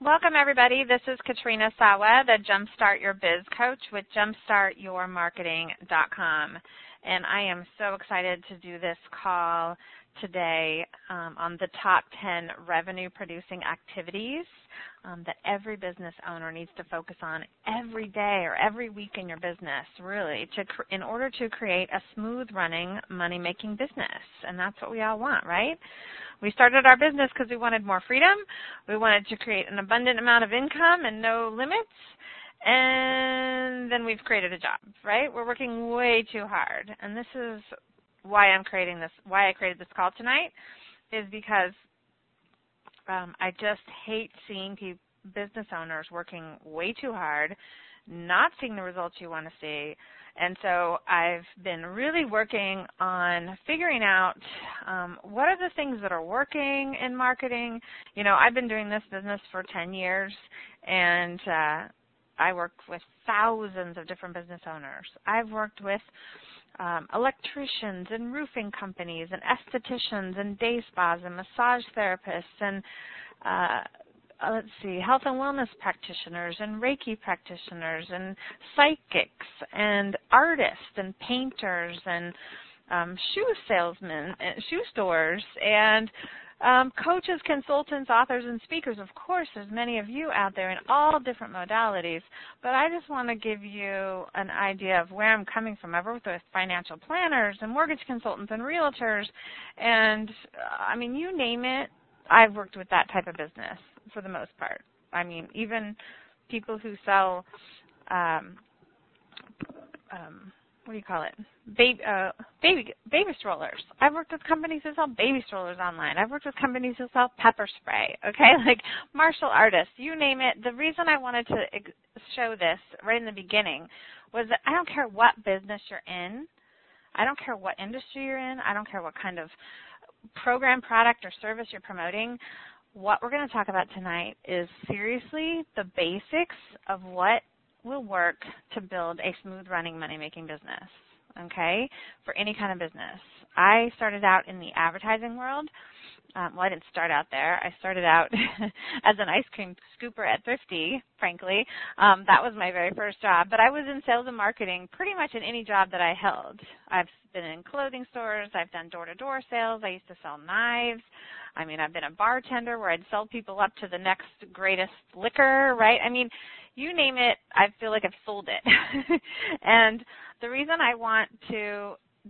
Welcome, everybody. This is Katrina Sawa, the Jumpstart Your Biz Coach with JumpstartYourMarketing.com. And I am so excited to do this call today on the top 10 revenue-producing activities that every business owner needs to focus on every day or every week in your business, really, in order to create a smooth-running, money-making business. And that's what we all want, right? We started our business because we wanted more freedom. We wanted to create an abundant amount of income and no limits. And then we've created a job, right? We're working way too hard. And this is why I created this call tonight, is because I just hate seeing business owners working way too hard, not seeing the results you want to see. And so I've been really working on figuring out what are the things that are working in marketing. You know, I've been doing this business for 10 years, and I work with thousands of different business owners. I've worked with electricians and roofing companies and estheticians and day spas and massage therapists and health and wellness practitioners and Reiki practitioners and psychics and artists and painters and shoe salesmen, shoe stores, and coaches, consultants, authors, and speakers. Of course, there's many of you out there in all different modalities, but I just want to give you an idea of where I'm coming from. I've worked with financial planners and mortgage consultants and realtors, and, I mean, you name it, I've worked with that type of business for the most part. I mean, even people who sell, what do you call it, baby strollers. I've worked with companies who sell baby strollers online. I've worked with companies who sell pepper spray, okay, like martial artists, you name it. The reason I wanted to show this right in the beginning was that I don't care what business you're in. I don't care what industry you're in. I don't care what kind of program, product, or service you're promoting. What we're going to talk about tonight is seriously the basics of what will work to build a smooth-running, money-making business, okay, for any kind of business. I started out in the advertising world. Well, I didn't start out there. I started out as an ice cream scooper at Thrifty, frankly. That was my very first job. But I was in sales and marketing pretty much in any job that I held. I've been in clothing stores. I've done door-to-door sales. I used to sell knives. I mean, I've been a bartender where I'd sell people up to the next greatest liquor, right? I mean, you name it, I feel like I've sold it. And the reason I want to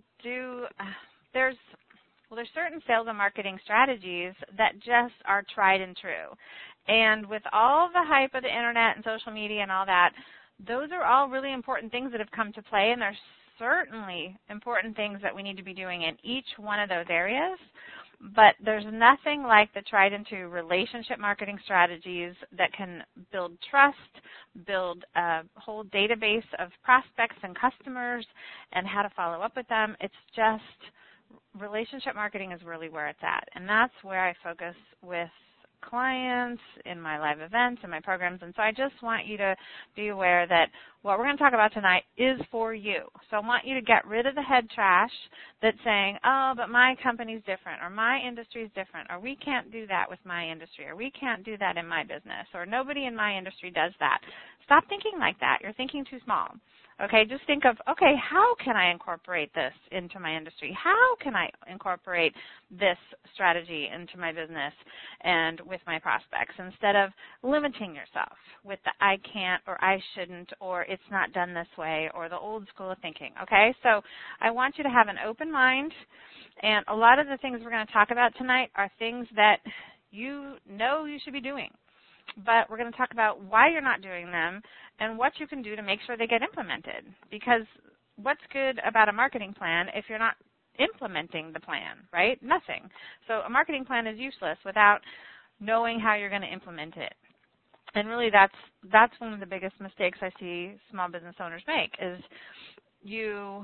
there's certain sales and marketing strategies that just are tried and true. And with all the hype of the internet and social media and all that, those are all really important things that have come to play, and there's certainly important things that we need to be doing in each one of those areas. But there's nothing like the tried and true relationship marketing strategies that can build trust, build a whole database of prospects and customers, and how to follow up with them. It's just relationship marketing is really where it's at, and that's where I focus with clients in my live events and my programs. And so I just want you to be aware that what we're going to talk about tonight is for you. So I want you to get rid of the head trash that's saying, oh, but my company's different, or my industry is different, or we can't do that with my industry, or we can't do that in my business, or nobody in my industry does that. Stop thinking like that. You're thinking too small. Okay, just think of, okay, how can I incorporate this into my industry? How can I incorporate this strategy into my business and with my prospects, instead of limiting yourself with the I can't or I shouldn't or it's not done this way or the old school of thinking, okay? So I want you to have an open mind, and a lot of the things we're going to talk about tonight are things that you know you should be doing. But we're going to talk about why you're not doing them and what you can do to make sure they get implemented. Because what's good about a marketing plan if you're not implementing the plan, right? Nothing. So a marketing plan is useless without knowing how you're going to implement it. And really that's one of the biggest mistakes I see small business owners make is you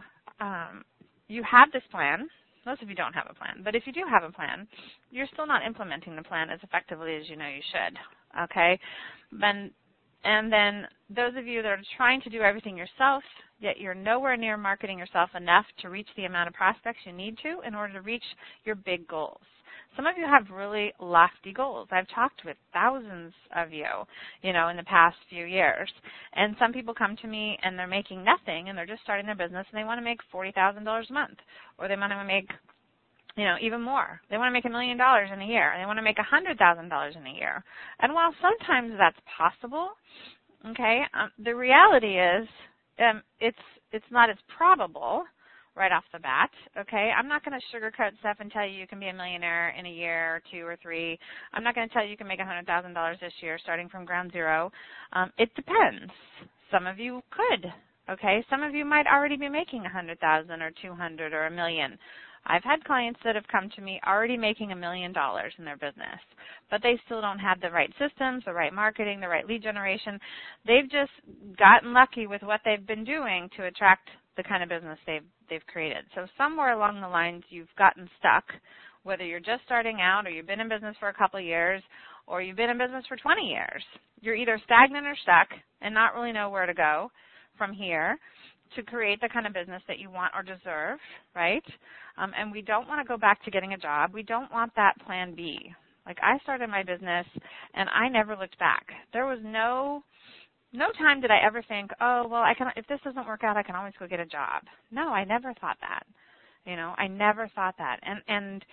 have this plan. Most of you don't have a plan. But if you do have a plan, you're still not implementing the plan as effectively as you know you should. Okay? And then those of you that are trying to do everything yourself, yet you're nowhere near marketing yourself enough to reach the amount of prospects you need to in order to reach your big goals. Some of you have really lofty goals. I've talked with thousands of you, in the past few years. And some people come to me and they're making nothing and they're just starting their business and they want to make $40,000 a month, or they want to make even more. They want to make $1 million in a year. They want to make $100,000 in a year. And while sometimes that's possible, okay, the reality is it's not as probable right off the bat, okay? I'm not going to sugarcoat stuff and tell you can be a millionaire in a year or 2 or 3. I'm not going to tell you can make $100,000 this year starting from ground zero. It depends. Some of you could, okay? Some of you might already be making $100,000 or $200,000 or $1 million. I've had clients that have come to me already making $1 million in their business, but they still don't have the right systems, the right marketing, the right lead generation. They've just gotten lucky with what they've been doing to attract the kind of business they've created. So somewhere along the lines you've gotten stuck, whether you're just starting out or you've been in business for a couple of years or you've been in business for 20 years. You're either stagnant or stuck and not really know where to go from here to create the kind of business that you want or deserve, right? And we don't want to go back to getting a job. We don't want that plan B. Like, I started my business and I never looked back. There was no time did I ever think, oh, well, if this doesn't work out, I can always go get a job. No, I never thought that. I never thought that. And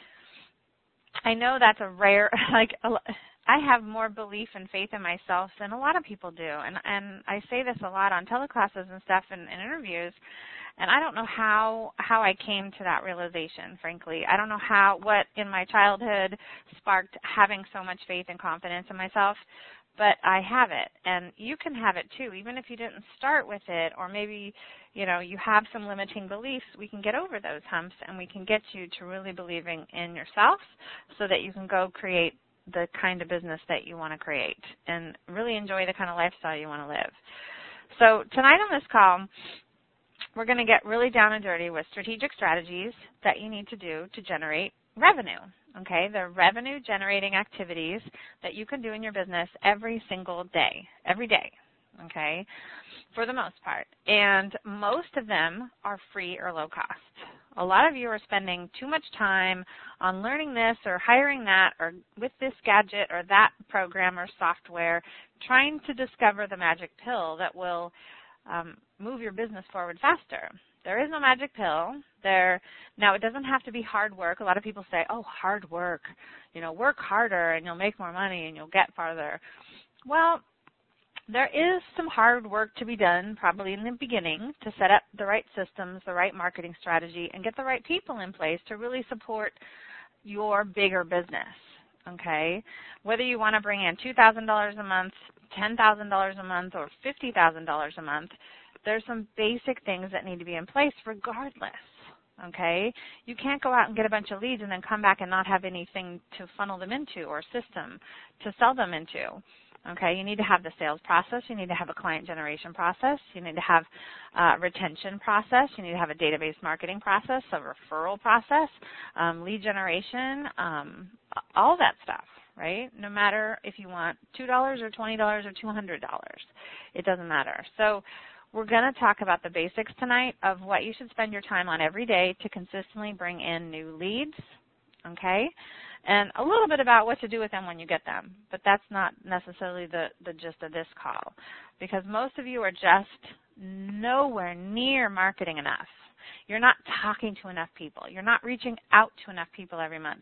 I know that's a rare, I have more belief and faith in myself than a lot of people do. And I say this a lot on teleclasses and stuff and interviews. And I don't know how I came to that realization, frankly. I don't know what in my childhood sparked having so much faith and confidence in myself, but I have it. And you can have it too, even if you didn't start with it, or maybe, you have some limiting beliefs. We can get over those humps and we can get you to really believing in yourself so that you can go create the kind of business that you want to create and really enjoy the kind of lifestyle you want to live. So tonight on this call, we're going to get really down and dirty with strategic strategies that you need to do to generate revenue, okay? The revenue-generating activities that you can do in your business every single day, every day, okay, for the most part. And most of them are free or low cost. A lot of you are spending too much time on learning this or hiring that or with this gadget or that program or software, trying to discover the magic pill that will move your business forward faster. There is no magic pill. Now, it doesn't have to be hard work. A lot of people say, oh, hard work. Work harder and you'll make more money and you'll get farther. Well, there is some hard work to be done probably in the beginning to set up the right systems, the right marketing strategy, and get the right people in place to really support your bigger business, okay? Whether you want to bring in $2,000 a month, $10,000 a month, or $50,000 a month, there's some basic things that need to be in place regardless, okay? You can't go out and get a bunch of leads and then come back and not have anything to funnel them into or system to sell them into. Okay, you need to have the sales process. You need to have a client generation process. You need to have a retention process. You need to have a database marketing process, a referral process, lead generation, all that stuff, right? No matter if you want $2 or $20 or $200. It doesn't matter. So we're going to talk about the basics tonight of what you should spend your time on every day to consistently bring in new leads, okay? And a little bit about what to do with them when you get them. But that's not necessarily the gist of this call, because most of you are just nowhere near marketing enough. You're not talking to enough people. You're not reaching out to enough people every month.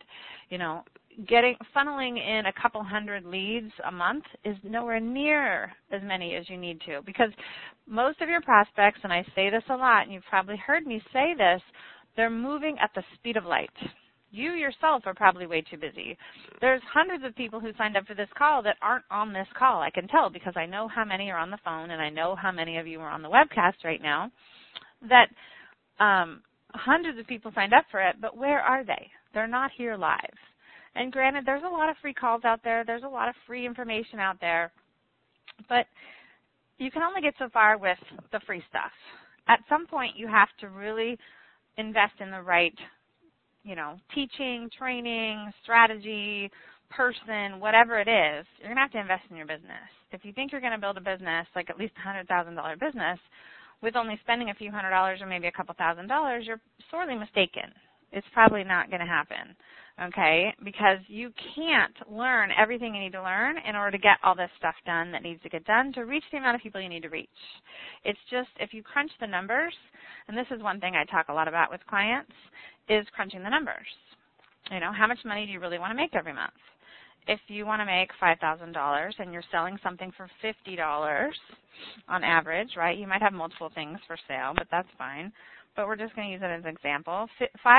Funneling in a couple hundred leads a month is nowhere near as many as you need to, because most of your prospects, and I say this a lot, and you've probably heard me say this, they're moving at the speed of light. You yourself are probably way too busy. There's hundreds of people who signed up for this call that aren't on this call. I can tell because I know how many are on the phone and I know how many of you are on the webcast right now, that hundreds of people signed up for it, but where are they? They're not here live. And granted, there's a lot of free calls out there. There's a lot of free information out there, but you can only get so far with the free stuff. At some point, you have to really invest in the right teaching, training, strategy, person, whatever it is. You're going to have to invest in your business. if you think you're going to build a business, like at least a $100,000 business, with only spending a few $100s or maybe a couple $1,000s, you're sorely mistaken. It's probably not going to happen, okay, because you can't learn everything you need to learn in order to get all this stuff done that needs to get done to reach the amount of people you need to reach. It's just if you crunch the numbers, and this is one thing I talk a lot about with clients, is crunching the numbers. You know, how much money do you really want to make every month? If you want to make $5,000 and you're selling something for $50 on average, right, you might have multiple things for sale, but that's fine. But we're just going to use it as an example.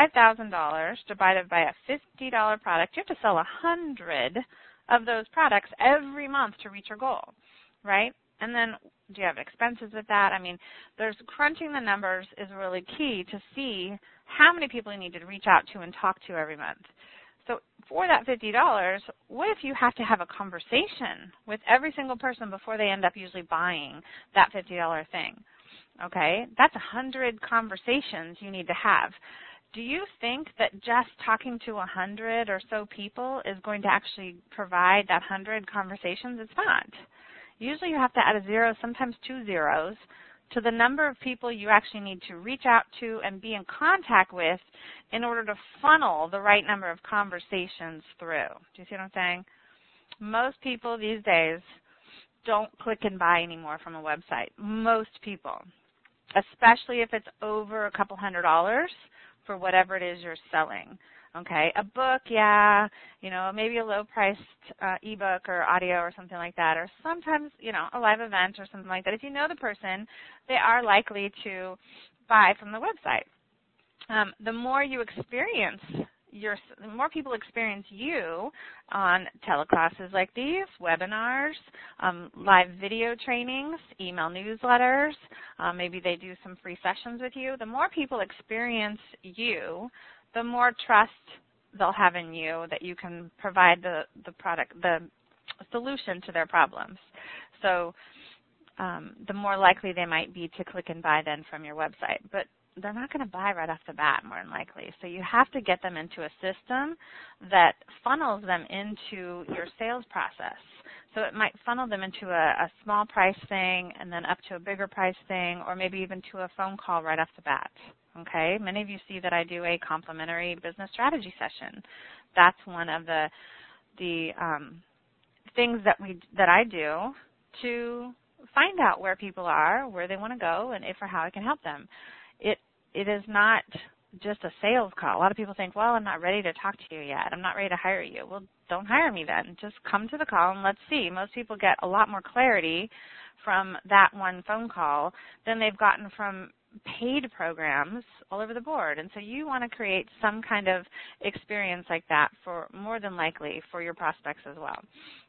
$5,000 divided by a $50 product, you have to sell 100 of those products every month to reach your goal, right? And then do you have expenses with that? I mean, there's crunching the numbers is really key to see how many people you need to reach out to and talk to every month. So for that $50, what if you have to have a conversation with every single person before they end up usually buying that $50 thing? Okay, that's 100 conversations you need to have. Do you think that just talking to 100 or so people is going to actually provide that 100 conversations? It's not. Usually you have to add a zero, sometimes two zeros, to the number of people you actually need to reach out to and be in contact with in order to funnel the right number of conversations through. Do you see what I'm saying? Most people these days don't click and buy anymore from a website. Most people, especially if it's over a couple $100 for whatever it is you're selling. Okay, a book, yeah, you know, maybe a low-priced ebook or audio or something like that, or sometimes, you know, a live event or something like that. If you know the person, they are likely to buy from the website. The more you experience the more people experience you on teleclasses like these, webinars, live video trainings, email newsletters, maybe they do some free sessions with you. The more people experience you, the more trust they'll have in you that you can provide the product, the solution to their problems. So the more likely they might be to click and buy then from your website. But they're not going to buy right off the bat, more than likely. So you have to get them into a system that funnels them into your sales process. So it might funnel them into a small price thing and then up to a bigger price thing, or maybe even to a phone call right off the bat. Okay? Many of you see that I do a complimentary business strategy session. That's one of the things that I do to find out where people are, where they want to go, and if or how I can help them. It is not just a sales call. A lot of people think, well, I'm not ready to talk to you yet. I'm not ready to hire you. Well, don't hire me then. Just come to the call and let's see. Most people get a lot more clarity from that one phone call than they've gotten from paid programs all over the board. And so you want to create some kind of experience like that for more than likely for your prospects as well.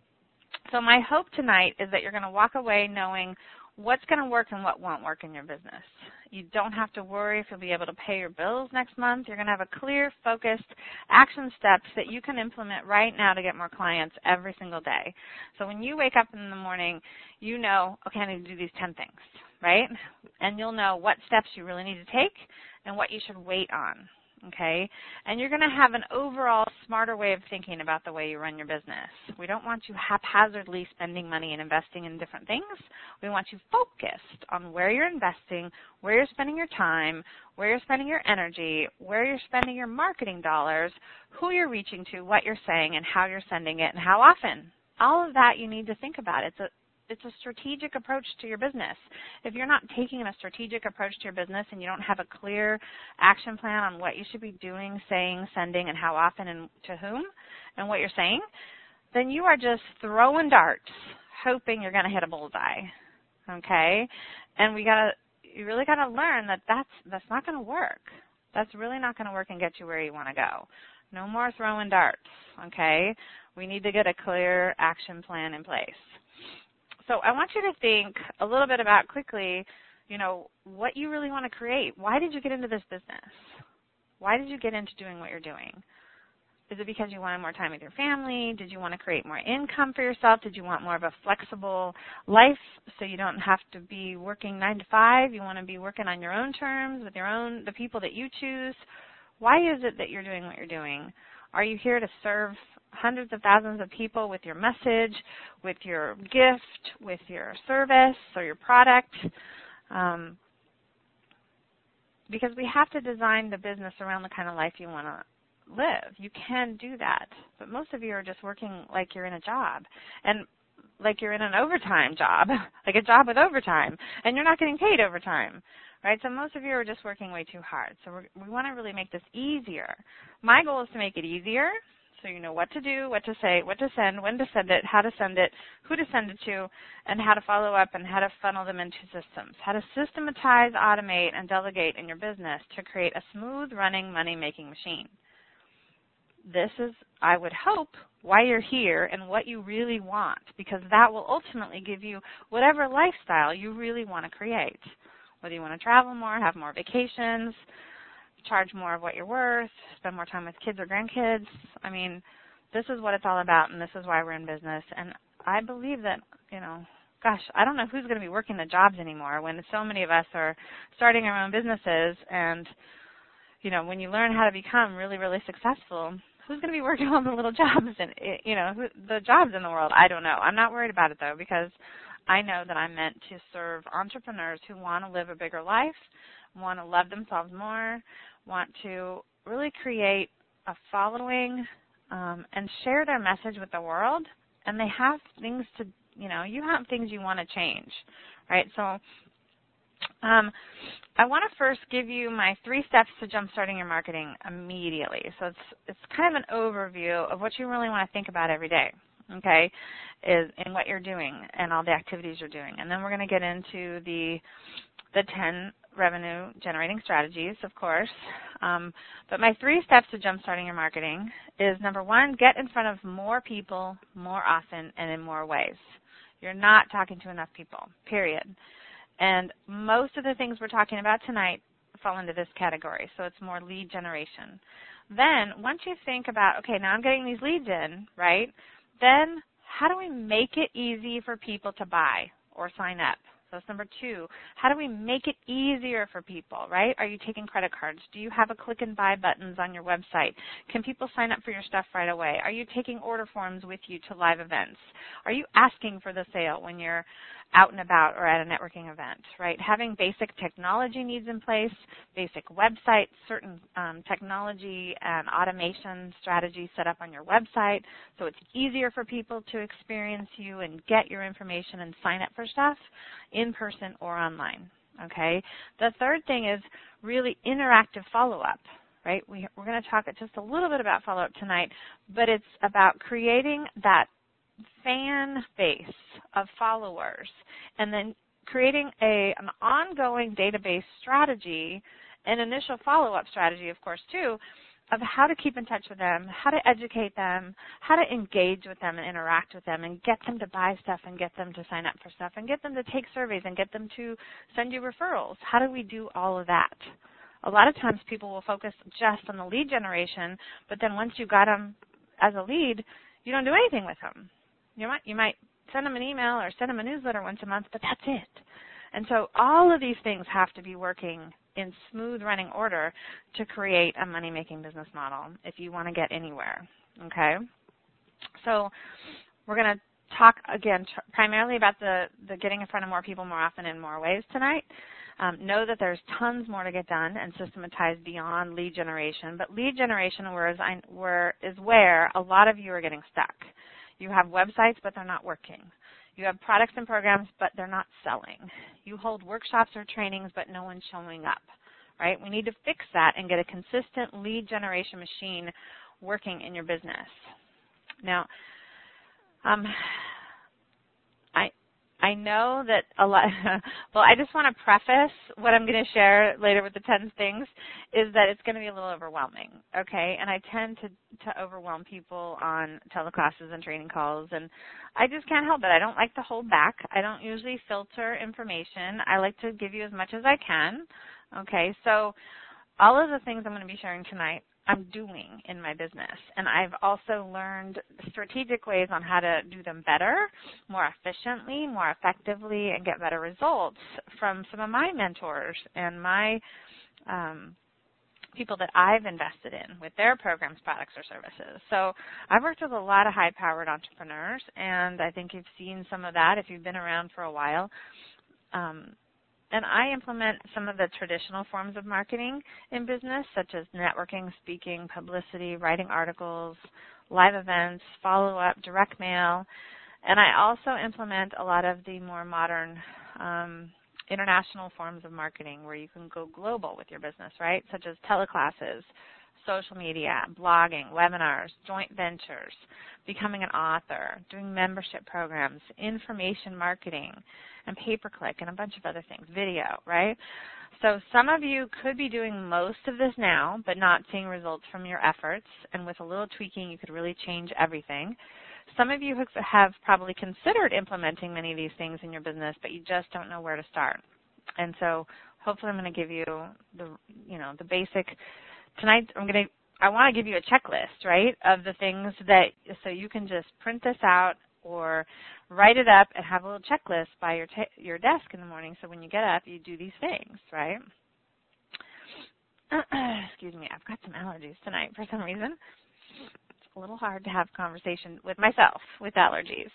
So my hope tonight is that you're going to walk away knowing what's going to work and what won't work in your business. You don't have to worry if you'll be able to pay your bills next month. You're going to have a clear, focused action steps that you can implement right now to get more clients every single day. So when you wake up in the morning, you know, okay, I need to do these 10 things, right? And you'll know what steps you really need to take and what you should wait on. Okay, and you're going to have an overall smarter way of thinking about the way you run your business. We don't want you haphazardly spending money and investing in different things. We want you focused on where you're investing, where you're spending your time, where you're spending your energy, where you're spending your marketing dollars, who you're reaching to, what you're saying, and how you're sending it, and how often. All of that you need to think about. It's a strategic approach to your business. If you're not taking a strategic approach to your business and you don't have a clear action plan on what you should be doing, saying, sending, and how often and to whom and what you're saying, then you are just throwing darts, hoping you're going to hit a bullseye. Okay? And you really got to learn that that's not going to work. That's really not going to work and get you where you want to go. No more throwing darts. Okay? We need to get a clear action plan in place. So I want you to think a little bit about quickly, what you really want to create. Why did you get into this business? Why did you get into doing what you're doing? Is it because you wanted more time with your family? Did you want to create more income for yourself? Did you want more of a flexible life so you don't have to be working 9 to 5? You want to be working on your own terms with the people that you choose? Why is it that you're doing what you're doing? Are you here to serve hundreds of thousands of people with your message, with your gift, with your service or your product? Because we have to design the business around the kind of life you want to live. You can do that. But most of you are just working like you're in a job, and like you're in an overtime job, like a job with overtime, and you're not getting paid overtime, right? So most of you are just working way too hard. So we want to really make this easier. My goal is to make it easier, so you know what to do, what to say, what to send, when to send it, how to send it, who to send it to, and how to follow up and how to funnel them into systems, how to systematize, automate, and delegate in your business to create a smooth-running money-making machine. This is, I would hope, why you're here and what you really want, because that will ultimately give you whatever lifestyle you really want to create. Whether you want to travel more, have more vacations, charge more of what you're worth, spend more time with kids or grandkids. I mean, this is what it's all about, and this is why we're in business. And I believe that, gosh, I don't know who's going to be working the jobs anymore when so many of us are starting our own businesses. And, when you learn how to become really, really successful, who's going to be working on the little jobs and, the jobs in the world? I don't know. I'm not worried about it, though, because I know that I'm meant to serve entrepreneurs who want to live a bigger life, want to love themselves more, want to really create a following and share their message with the world. And they have things to, you have things you want to change, right? So I want to first give you my 3 steps to jumpstarting your marketing immediately. So it's kind of an overview of what you really want to think about every day, okay, in what you're doing and all the activities you're doing. And then we're going to get into the 10 revenue generating strategies, of course. But my 3 steps to jumpstarting your marketing is, number 1, get in front of more people more often and in more ways. You're not talking to enough people, period. And most of the things we're talking about tonight fall into this category, so it's more lead generation. Then once you think about, okay, now I'm getting these leads in, right, then how do we make it easy for people to buy or sign up? So that's number 2. How do we make it easier for people, right? Are you taking credit cards? Do you have a click and buy buttons on your website? Can people sign up for your stuff right away? Are you taking order forms with you to live events? Are you asking for the sale when you're out and about or at a networking event, right? Having basic technology needs in place, basic websites, certain technology and automation strategies set up on your website so it's easier for people to experience you and get your information and sign up for stuff in person or online, okay? The third thing is really interactive follow-up, right? We're going to talk just a little bit about follow-up tonight, but it's about creating that fan base of followers and then creating an ongoing database strategy, an initial follow-up strategy, of course, too, of how to keep in touch with them, how to educate them, how to engage with them and interact with them and get them to buy stuff and get them to sign up for stuff and get them to take surveys and get them to send you referrals. How do we do all of that? A lot of times people will focus just on the lead generation, but then once you got them as a lead, you don't do anything with them. You might send them an email or send them a newsletter once a month, but that's it. And so all of these things have to be working in smooth running order to create a money-making business model if you want to get anywhere, okay? So we're going to talk, again, primarily about the getting in front of more people more often in more ways tonight. Know that there's tons more to get done and systematized beyond lead generation, but lead generation is where a lot of you are getting stuck. You have websites, but they're not working. You have products and programs, but they're not selling. You hold workshops or trainings, but no one's showing up, right? We need to fix that and get a consistent lead generation machine working in your business. Now, I know that a lot, well, I just want to preface what I'm going to share later with the 10 things is that it's going to be a little overwhelming, okay? And I tend to overwhelm people on teleclasses and training calls, and I just can't help it. I don't like to hold back. I don't usually filter information. I like to give you as much as I can, okay? So all of the things I'm going to be sharing tonight I'm doing in my business. And I've also learned strategic ways on how to do them better, more efficiently, more effectively, and get better results from some of my mentors and my people that I've invested in with their programs, products, or services. So I've worked with a lot of high-powered entrepreneurs, and I think you've seen some of that if you've been around for a while. And I implement some of the traditional forms of marketing in business, such as networking, speaking, publicity, writing articles, live events, follow-up, direct mail. And I also implement a lot of the more modern international forms of marketing where you can go global with your business, right, such as teleclasses, social media, blogging, webinars, joint ventures, becoming an author, doing membership programs, information marketing, and pay-per-click, and a bunch of other things, video, right? So some of you could be doing most of this now, but not seeing results from your efforts, and with a little tweaking, you could really change everything. Some of you have probably considered implementing many of these things in your business, but you just don't know where to start. And so hopefully I'm going to give you the basic. Tonight I want to give you a checklist, right, of the things that, so you can just print this out or write it up and have a little checklist by your desk in the morning, so when you get up, you do these things, right? Excuse me, I've got some allergies tonight for some reason. It's a little hard to have conversation with myself with allergies.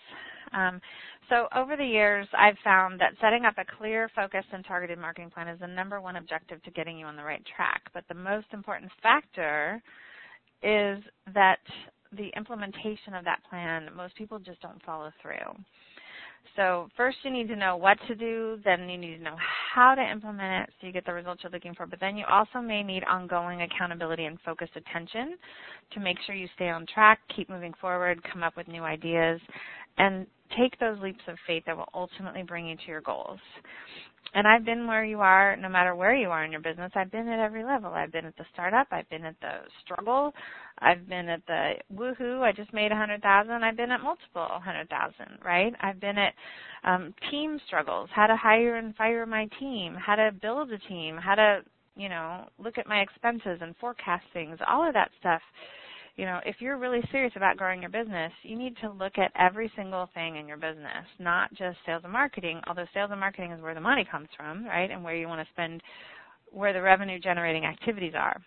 So over the years, I've found that setting up a clear, focused, and targeted marketing plan is the number one objective to getting you on the right track. But the most important factor is that the implementation of that plan, most people just don't follow through. So first you need to know what to do, then you need to know how to implement it so you get the results you're looking for. But then you also may need ongoing accountability and focused attention to make sure you stay on track, keep moving forward, come up with new ideas, and take those leaps of faith that will ultimately bring you to your goals. And I've been where you are, no matter where you are in your business. I've been at every level. I've been at the startup. I've been at the struggle. I've been at the woohoo, I just made $100,000. I've been at multiple 100,000, right? I've been at team struggles, how to hire and fire my team, how to build a team, how to, look at my expenses and forecast things, all of that stuff. If you're really serious about growing your business, you need to look at every single thing in your business, not just sales and marketing, although sales and marketing is where the money comes from, right, and where you want to spend, where the revenue-generating activities are.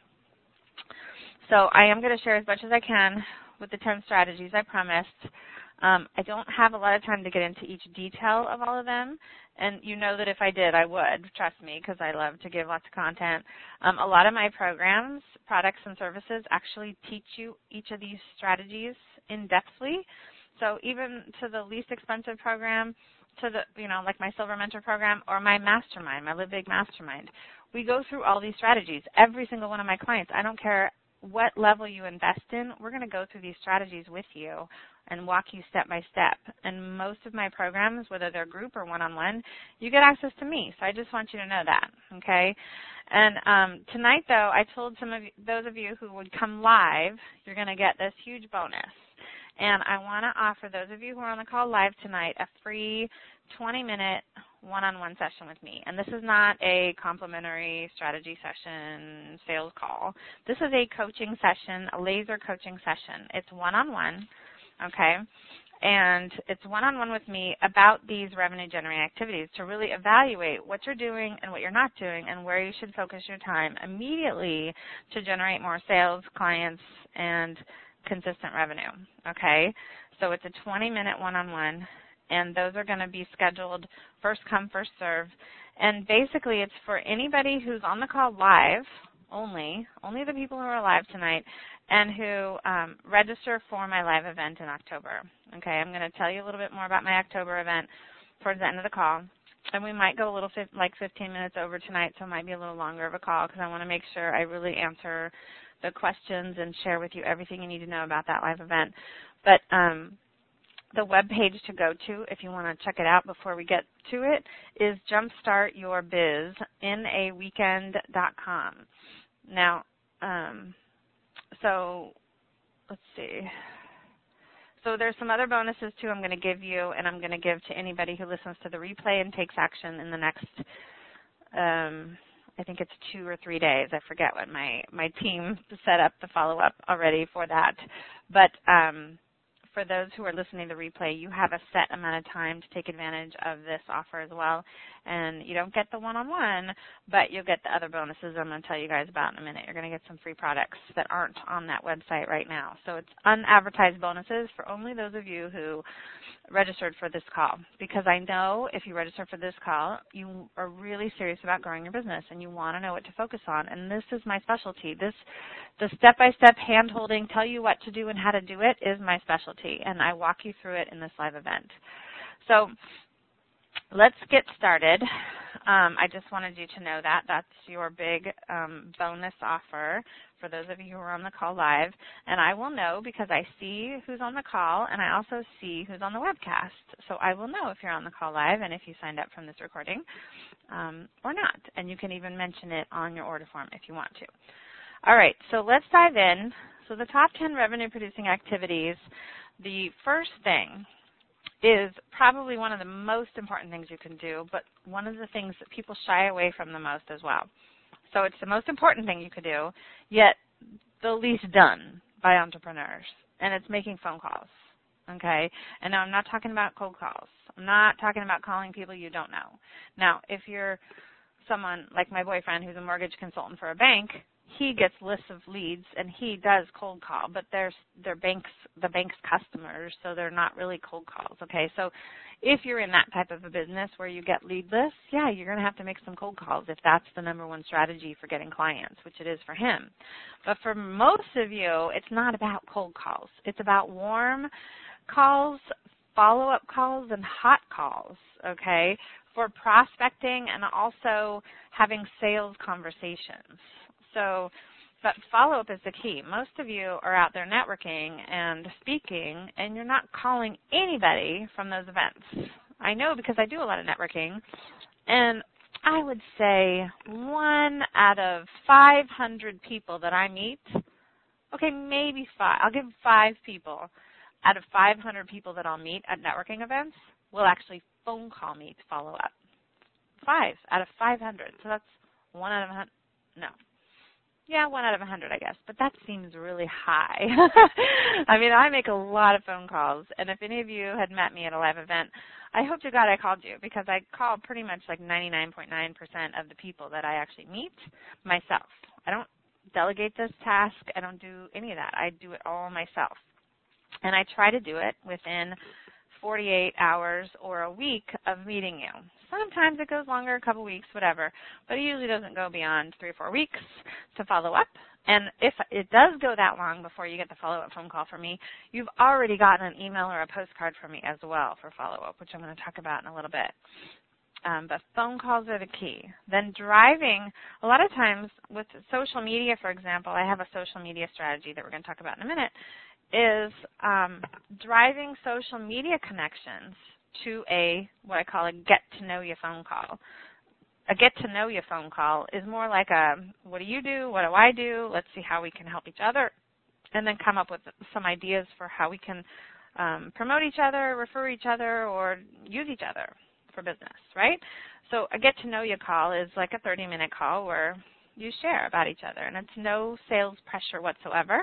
So I am going to share as much as I can with the 10 strategies I promised. I don't have a lot of time to get into each detail of all of them, and you know that if I did, I would, trust me, because I love to give lots of content. A lot of my programs, products, and services actually teach you each of these strategies in-depthly. So even to the least expensive program, to the, like my Silver Mentor program or my mastermind, my Live Big Mastermind, we go through all these strategies. Every single one of my clients, I don't care what level you invest in, we're going to go through these strategies with you and walk you step by step. And most of my programs, whether they're group or one-on-one, you get access to me. So I just want you to know that, okay? And tonight, though, I told those of you who would come live, you're going to get this huge bonus. And I want to offer those of you who are on the call live tonight a free 20-minute one-on-one session with me. And this is not a complimentary strategy session, sales call. This is a coaching session, a laser coaching session. It's one-on-one, okay? And it's one-on-one with me about these revenue-generating activities to really evaluate what you're doing and what you're not doing and where you should focus your time immediately to generate more sales, clients, and consistent revenue, okay? So it's a 20-minute one-on-one, and those are going to be scheduled first come, first serve. And basically it's for anybody who's on the call live, only the people who are live tonight, and who register for my live event in October. Okay, I'm going to tell you a little bit more about my October event towards the end of the call. And we might go a little, like 15 minutes over tonight, so it might be a little longer of a call because I want to make sure I really answer the questions and share with you everything you need to know about that live event. But the web page to go to, if you want to check it out before we get to it, is jumpstartyourbiznaweekend.com. Now, so let's see. So there's some other bonuses, too, I'm going to give you, and I'm going to give to anybody who listens to the replay and takes action in the next, I think it's 2 or 3 days. I forget what my team set up the follow-up already for that. But for those who are listening to the replay, you have a set amount of time to take advantage of this offer as well. And you don't get the one-on-one, but you'll get the other bonuses I'm going to tell you guys about in a minute. You're going to get some free products that aren't on that website right now. So it's unadvertised bonuses for only those of you who registered for this call, because I know if you register for this call, you are really serious about growing your business and you want to know what to focus on. And this is my specialty. The step-by-step hand-holding, tell you what to do and how to do it is my specialty, and I walk you through it in this live event. So let's get started. I just wanted you to know that. That's your big bonus offer for those of you who are on the call live. And I will know because I see who's on the call, and I also see who's on the webcast. So I will know if you're on the call live and if you signed up from this recording or not. And you can even mention it on your order form if you want to. All right, so let's dive in. So the top 10 revenue-producing activities, the first thing is probably one of the most important things you can do, but one of the things that people shy away from the most as well. So it's the most important thing you could do, yet the least done by entrepreneurs, and it's making phone calls, okay? And now I'm not talking about cold calls. I'm not talking about calling people you don't know. Now, if you're someone like my boyfriend who's a mortgage consultant for a bank, he gets lists of leads and he does cold call, but they're the bank's customers, so they're not really cold calls, okay? So if you're in that type of a business where you get lead lists, yeah, you're going to have to make some cold calls if that's the number one strategy for getting clients, which it is for him. But for most of you, it's not about cold calls. It's about warm calls, follow-up calls, and hot calls, okay, for prospecting and also having sales conversations. So, but follow-up is the key. Most of you are out there networking and speaking, and you're not calling anybody from those events. I know because I do a lot of networking, and I would say 1 out of 500 people that I meet, okay, maybe 5. I'll give 5 people out of 500 people that I'll meet at networking events will actually phone call me to follow up. 5 out of 500. So that's 1 out of 100. No. Yeah, 1 out of 100, I guess, but that seems really high. I mean, I make a lot of phone calls, and if any of you had met me at a live event, I hope to God I called you, because I call pretty much like 99.9% of the people that I actually meet myself. I don't delegate this task. I don't do any of that. I do it all myself, and I try to do it within 48 hours or a week of meeting you. Sometimes it goes longer, a couple weeks, whatever, but it usually doesn't go beyond 3 or 4 weeks to follow up. And if it does go that long before you get the follow-up phone call from me, you've already gotten an email or a postcard from me as well for follow-up, which I'm going to talk about in a little bit. But phone calls are the key. Then driving, a lot of times with social media, for example, I have a social media strategy that we're going to talk about in a minute, is driving social media connections to what I call a get-to-know-you phone call. A get-to-know-you phone call is more like a, what do you do, what do I do, let's see how we can help each other, and then come up with some ideas for how we can promote each other, refer each other, or use each other for business, right? So a get-to-know-you call is like a 30-minute call where you share about each other, and it's no sales pressure whatsoever.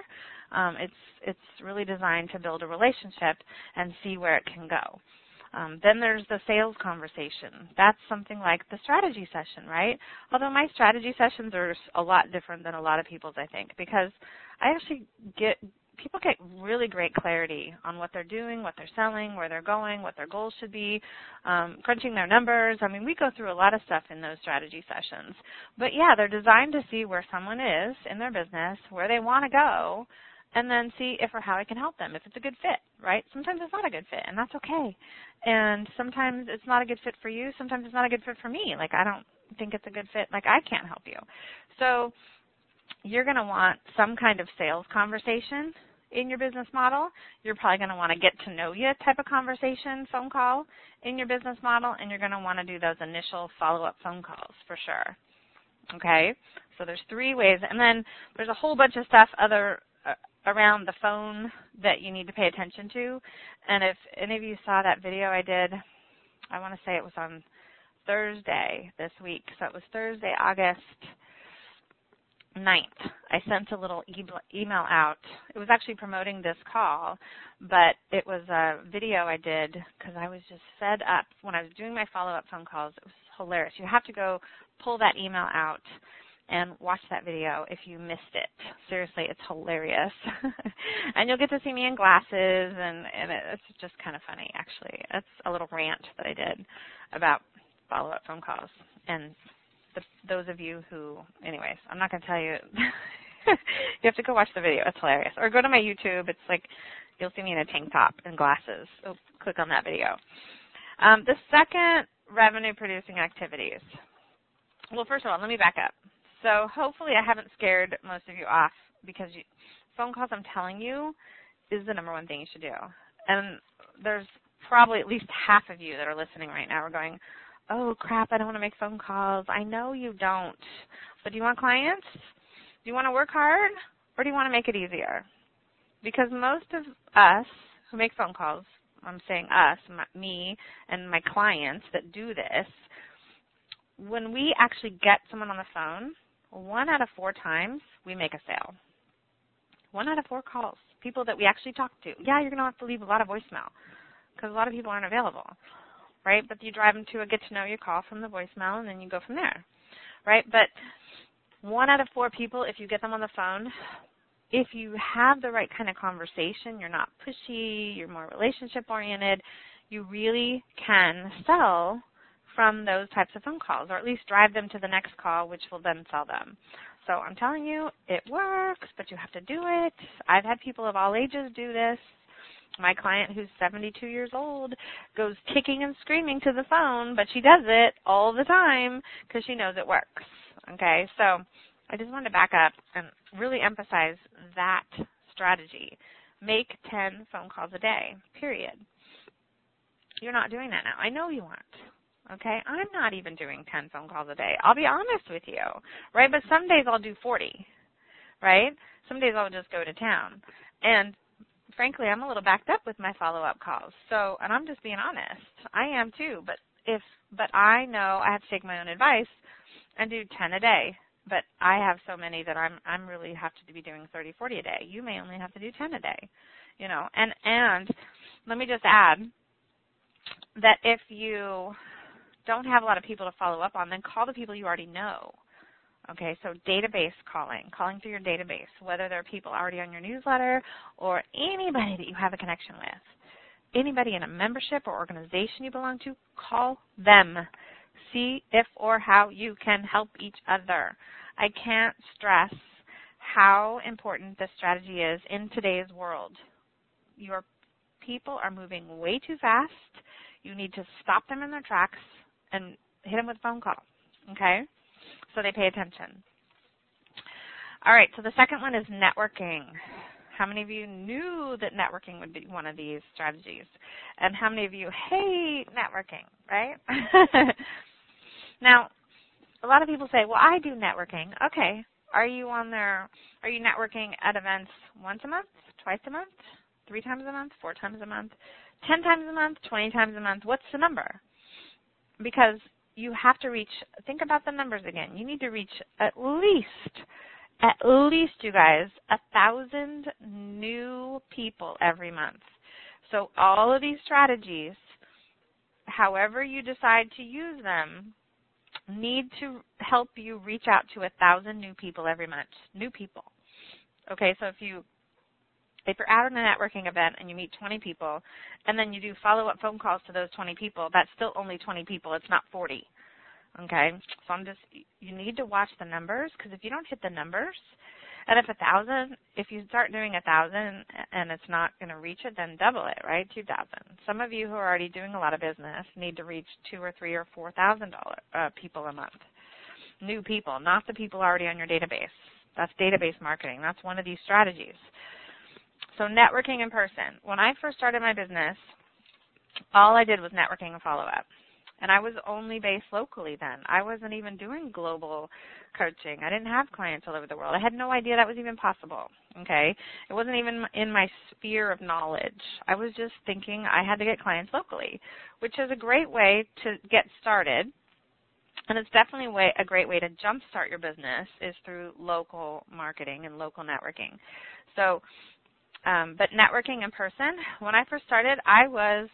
It's really designed to build a relationship and see where it can go. Then there's the sales conversation. That's something like the strategy session, right? Although my strategy sessions are a lot different than a lot of people's, I think, because I actually people get really great clarity on what they're doing, what they're selling, where they're going, what their goals should be, crunching their numbers. I mean, we go through a lot of stuff in those strategy sessions. But, yeah, they're designed to see where someone is in their business, where they want to go, and then see if or how I can help them, if it's a good fit, right? Sometimes it's not a good fit, and that's okay. And sometimes it's not a good fit for you. Sometimes it's not a good fit for me. Like, I don't think it's a good fit. Like, I can't help you. So you're going to want some kind of sales conversation in your business model. You're probably going to want to get to know you type of conversation, phone call in your business model, and you're going to want to do those initial follow-up phone calls for sure. Okay? So there's 3 ways. And then there's a whole bunch of stuff around the phone that you need to pay attention to. And if any of you saw that video I did, I want to say it was on Thursday this week. So it was Thursday, August 9th, I sent a little email out. It was actually promoting this call, but it was a video I did because I was just fed up when I was doing my follow-up phone calls. It was hilarious. You have to go pull that email out and watch that video if you missed it. Seriously, it's hilarious. And you'll get to see me in glasses, and it's just kind of funny, actually. It's a little rant that I did about follow-up phone calls. And those of you who, anyways, I'm not going to tell you. You have to go watch the video. It's hilarious. Or go to my YouTube. It's like you'll see me in a tank top and glasses. So click on that video. The second revenue-producing activities. Well, first of all, let me back up. So hopefully I haven't scared most of you off because phone calls, I'm telling you, is the number one thing you should do. And there's probably at least half of you that are listening right now are going, oh, crap, I don't want to make phone calls. I know you don't. But do you want clients? Do you want to work hard? Or do you want to make it easier? Because most of us who make phone calls, I'm saying us, me and my clients that do this, when we actually get someone on the phone, 1 out of 4 times we make a sale. 1 out of 4 calls, people that we actually talk to. Yeah, you're going to have to leave a lot of voicemail because a lot of people aren't available, right? But you drive them to a get-to-know-you call from the voicemail, and then you go from there, right? But 1 out of 4 people, if you get them on the phone, if you have the right kind of conversation, you're not pushy, you're more relationship-oriented, you really can sell from those types of phone calls, or at least drive them to the next call, which will then sell them. So I'm telling you, it works, but you have to do it. I've had people of all ages do this. My client, who's 72 years old, goes kicking and screaming to the phone, but she does it all the time because she knows it works. Okay, so I just wanted to back up and really emphasize that strategy. Make 10 phone calls a day, period. You're not doing that now. I know you aren't. Okay, I'm not even doing 10 phone calls a day. I'll be honest with you, right? But some days I'll do 40, right? Some days I'll just go to town. And frankly, I'm a little backed up with my follow-up calls. So, and I'm just being honest. I am too, but I know I have to take my own advice and do 10 a day. But I have so many that I'm really have to be doing 30, 40 a day. You may only have to do 10 a day, you know. And let me just add that if you don't have a lot of people to follow up on, then call the people you already know. Okay, so database calling through your database, whether there are people already on your newsletter or anybody that you have a connection with, anybody in a membership or organization you belong to, call them. See if or how you can help each other. I can't stress how important this strategy is in today's world. Your people are moving way too fast. You need to stop them in their tracks and hit them with a phone call, okay, so they pay attention. All right, so the second one is networking. How many of you knew that networking would be one of these strategies? And how many of you hate networking, right? Now, a lot of people say, well, I do networking. Okay, are you networking at events once a month, twice a month, 3 times a month, 4 times a month, 10 times a month, 20 times a month? What's the number? Because you have to reach, think about the numbers again. You need to reach at least, you guys, 1,000 new people every month. So all of these strategies, however you decide to use them, need to help you reach out to 1,000 new people every month. New people. Okay, so if you're out at a networking event and you meet 20 people and then you do follow-up phone calls to those 20 people, that's still only 20 people. It's not 40. Okay, so you need to watch the numbers, because if you don't hit the numbers, and if you start doing 1,000 and it's not going to reach it, then double it, right? 2,000. Some of you who are already doing a lot of business need to reach 2,000 or 3,000 or 4,000 people a month. New people, not the people already on your database. That's database marketing. That's one of these strategies. So networking in person. When I first started my business, all I did was networking and follow-up. And I was only based locally then. I wasn't even doing global coaching. I didn't have clients all over the world. I had no idea that was even possible, okay? It wasn't even in my sphere of knowledge. I was just thinking I had to get clients locally, which is a great way to get started. And it's definitely a great way to jumpstart your business is through local marketing and local networking. So, but networking in person, when I first started, I was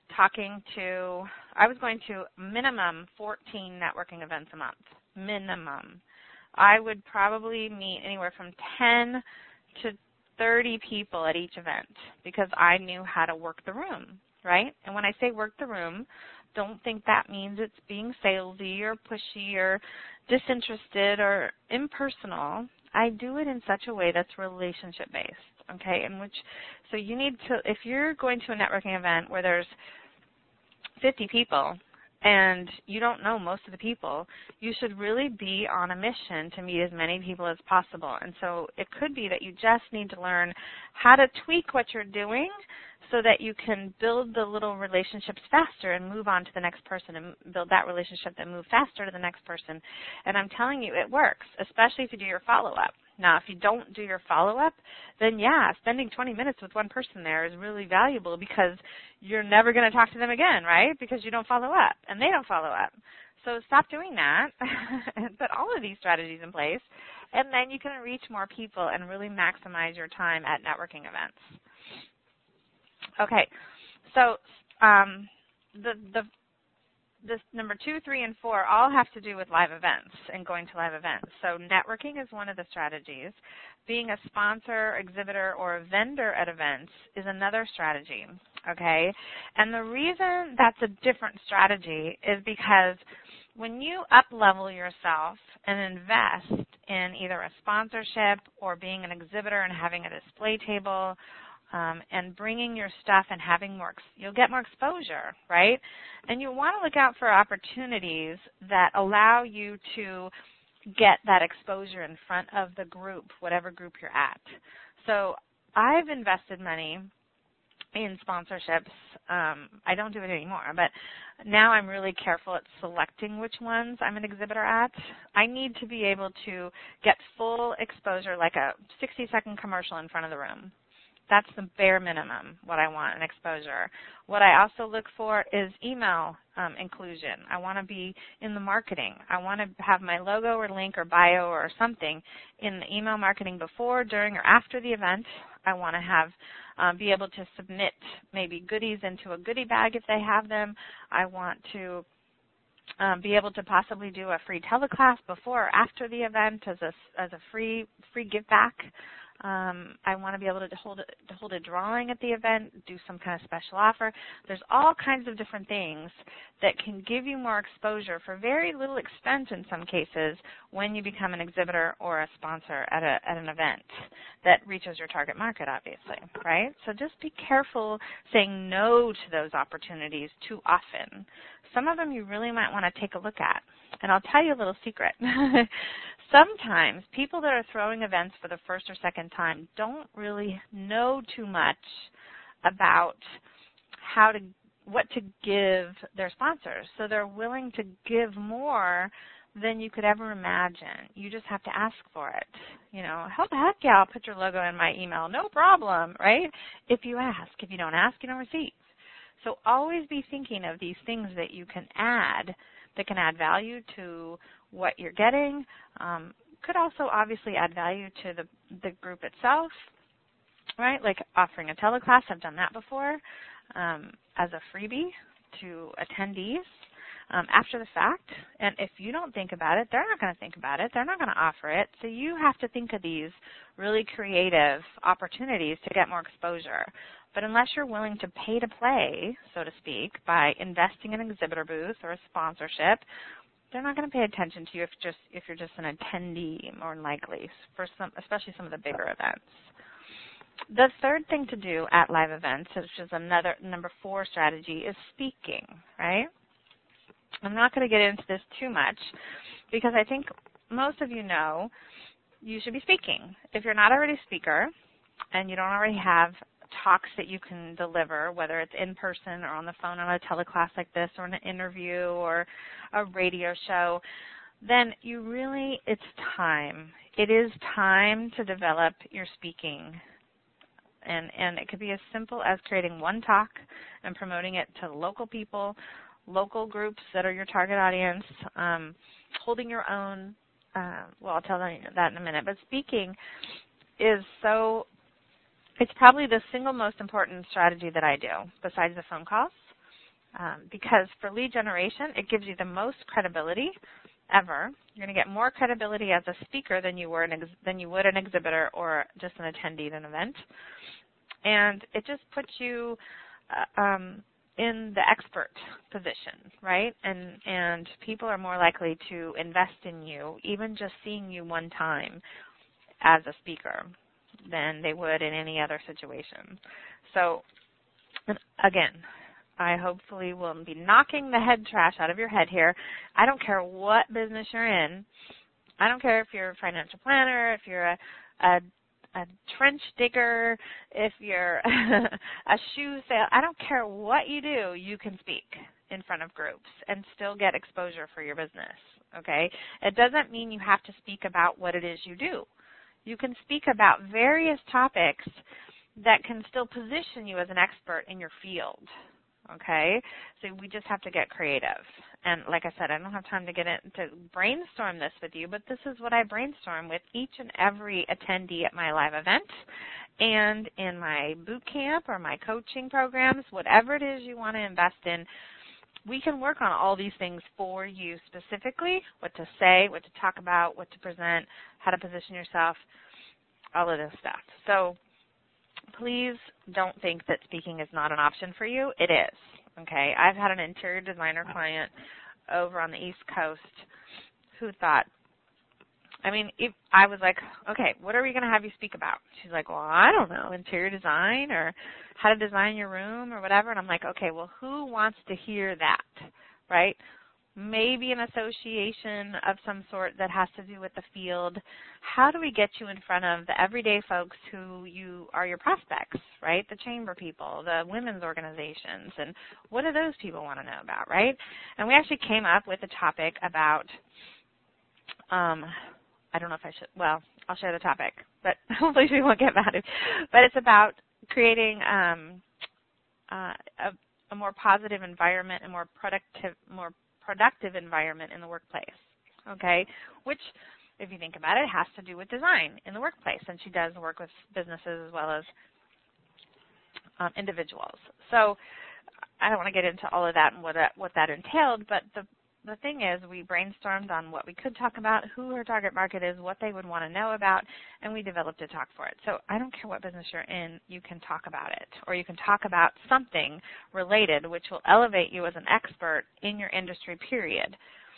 going to minimum 14 networking events a month, minimum. I would probably meet anywhere from 10 to 30 people at each event because I knew how to work the room, right? And when I say work the room, don't think that means it's being salesy or pushy or disinterested or impersonal. I do it in such a way that's relationship-based, okay? So you need to, if you're going to a networking event where there's 50 people and you don't know most of the people, you should really be on a mission to meet as many people as possible. And so it could be that you just need to learn how to tweak what you're doing so that you can build the little relationships faster and move on to the next person and build that relationship and move faster to the next person. And I'm telling you, it works, especially if you do your follow-up. Now, if you don't do your follow-up, then yeah, spending 20 minutes with one person there is really valuable because you're never going to talk to them again, right? Because you don't follow up and they don't follow up. So stop doing that and put all of these strategies in place, and then you can reach more people and really maximize your time at networking events. Okay, so this number 2, 3, and 4 all have to do with live events and going to live events. So networking is one of the strategies. Being a sponsor, exhibitor, or a vendor at events is another strategy, okay? And the reason that's a different strategy is because when you up-level yourself and invest in either a sponsorship or being an exhibitor and having a display table, and bringing your stuff and having you'll get more exposure, right? And you want to look out for opportunities that allow you to get that exposure in front of the group, whatever group you're at. So I've invested money in sponsorships. I don't do it anymore, but now I'm really careful at selecting which ones I'm an exhibitor at. I need to be able to get full exposure, like a 60-second commercial in front of the room. That's the bare minimum, what I want in exposure. What I also look for is email inclusion. I want to be in the marketing. I want to have my logo or link or bio or something in the email marketing before, during, or after the event. I want to have be able to submit maybe goodies into a goodie bag if they have them. I want to be able to possibly do a free teleclass before or after the event as a free give back. I want to be able to hold a drawing at the event, do some kind of special offer. There's all kinds of different things that can give you more exposure for very little expense in some cases when you become an exhibitor or a sponsor at an event that reaches your target market, obviously, right? So just be careful saying no to those opportunities too often. Some of them you really might want to take a look at. And I'll tell you a little secret. Sometimes people that are throwing events for the first or second time don't really know too much about what to give their sponsors. So they're willing to give more than you could ever imagine. You just have to ask for it. You know, heck yeah, I'll put your logo in my email. No problem, right? If you ask. If you don't ask, you don't receive. So always be thinking of these things that you can add that can add value to what you're getting. Could also obviously add value to the group itself, right? Like offering a teleclass. I've done that before as a freebie to attendees after the fact. And if you don't think about it, they're not going to think about it. They're not going to offer it. So you have to think of these really creative opportunities to get more exposure. But unless you're willing to pay to play, so to speak, by investing in an exhibitor booth or a sponsorship, they're not going to pay attention to you if you're just an attendee, more than likely, especially some of the bigger events. The third thing to do at live events, which is another number 4 strategy, is speaking, right? I'm not going to get into this too much because I think most of you know you should be speaking. If you're not already a speaker and you don't already have talks that you can deliver, whether it's in person or on the phone on a teleclass like this or an interview or a radio show, then it's time. It is time to develop your speaking. And it could be as simple as creating one talk and promoting it to local people, local groups that are your target audience, holding your own. Well, I'll tell you that in a minute. But speaking is it's probably the single most important strategy that I do besides the phone calls, because for lead generation, it gives you the most credibility ever. You're going to get more credibility as a speaker than you would an exhibitor or just an attendee at an event. And it just puts you in the expert position, right? And people are more likely to invest in you, even just seeing you one time as a speaker, than they would in any other situation. So, again, I hopefully will be knocking the head trash out of your head here. I don't care what business you're in. I don't care if you're a financial planner, if you're a trench digger, if you're a shoe sale. I don't care what you do, you can speak in front of groups and still get exposure for your business, okay? It doesn't mean you have to speak about what it is you do. You can speak about various topics that can still position you as an expert in your field, okay? So we just have to get creative. And like I said, I don't have time to get into brainstorm this with you, but this is what I brainstorm with each and every attendee at my live event and in my boot camp or my coaching programs, whatever it is you want to invest in. We can work on all these things for you specifically, what to say, what to talk about, what to present, how to position yourself, all of this stuff. So please don't think that speaking is not an option for you. It is, okay? I've had an interior designer client over on the East Coast who thought, if I was like, okay, what are we going to have you speak about? She's like, well, I don't know, interior design or how to design your room or whatever. And I'm like, okay, well, who wants to hear that, right? Maybe an association of some sort that has to do with the field. How do we get you in front of the everyday folks who are your prospects, right? The chamber people, the women's organizations, and what do those people want to know about, right? And we actually came up with a topic about, I don't know if I should, well, I'll share the topic, but hopefully she won't get mad at me. But it's about creating a more positive environment, a more productive environment in the workplace, okay, which, if you think about it, has to do with design in the workplace, and she does work with businesses as well as individuals. So I don't want to get into all of that and what that entailed, but the thing is, we brainstormed on what we could talk about, who her target market is, what they would want to know about, and we developed a talk for it. So I don't care what business you're in, you can talk about it, or you can talk about something related which will elevate you as an expert in your industry, period.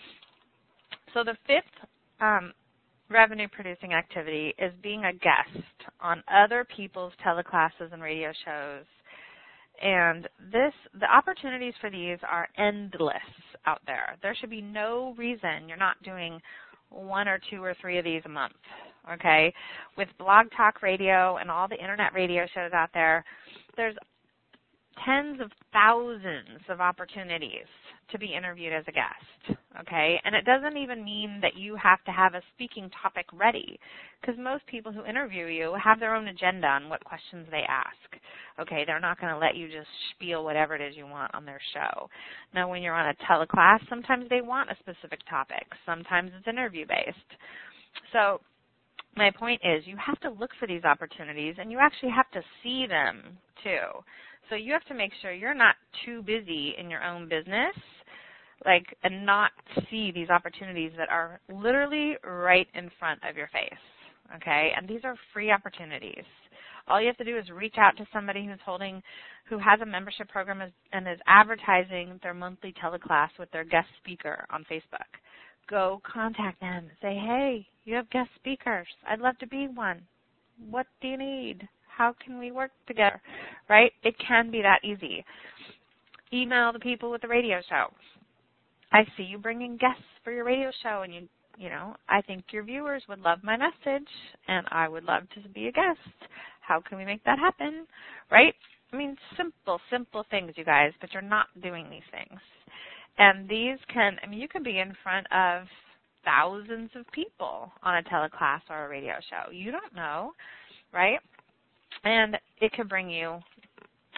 So the fifth revenue-producing activity is being a guest on other people's teleclasses and radio shows. And the opportunities for these are endless out there. There should be no reason you're not doing 1 or 2 or 3 of these a month, okay? With Blog Talk Radio and all the internet radio shows out there, there's tens of thousands of opportunities to be interviewed as a guest, okay? And it doesn't even mean that you have to have a speaking topic ready, because most people who interview you have their own agenda on what questions they ask, okay? They're not going to let you just spiel whatever it is you want on their show. Now, when you're on a teleclass, sometimes they want a specific topic. Sometimes it's interview-based. So my point is, you have to look for these opportunities, and you actually have to see them too. So you have to make sure you're not too busy in your own business, and not see these opportunities that are literally right in front of your face, okay? And these are free opportunities. All you have to do is reach out to somebody who has a membership program and is advertising their monthly teleclass with their guest speaker on Facebook. Go contact them. Say, hey, you have guest speakers. I'd love to be one. What do you need? How can we work together, right? It can be that easy. Email the people with the radio show. I see you bringing guests for your radio show, and I think your viewers would love my message, and I would love to be a guest. How can we make that happen, right? Simple things, you guys, but you're not doing these things. And these you can be in front of thousands of people on a teleclass or a radio show. You don't know, right? And it could bring you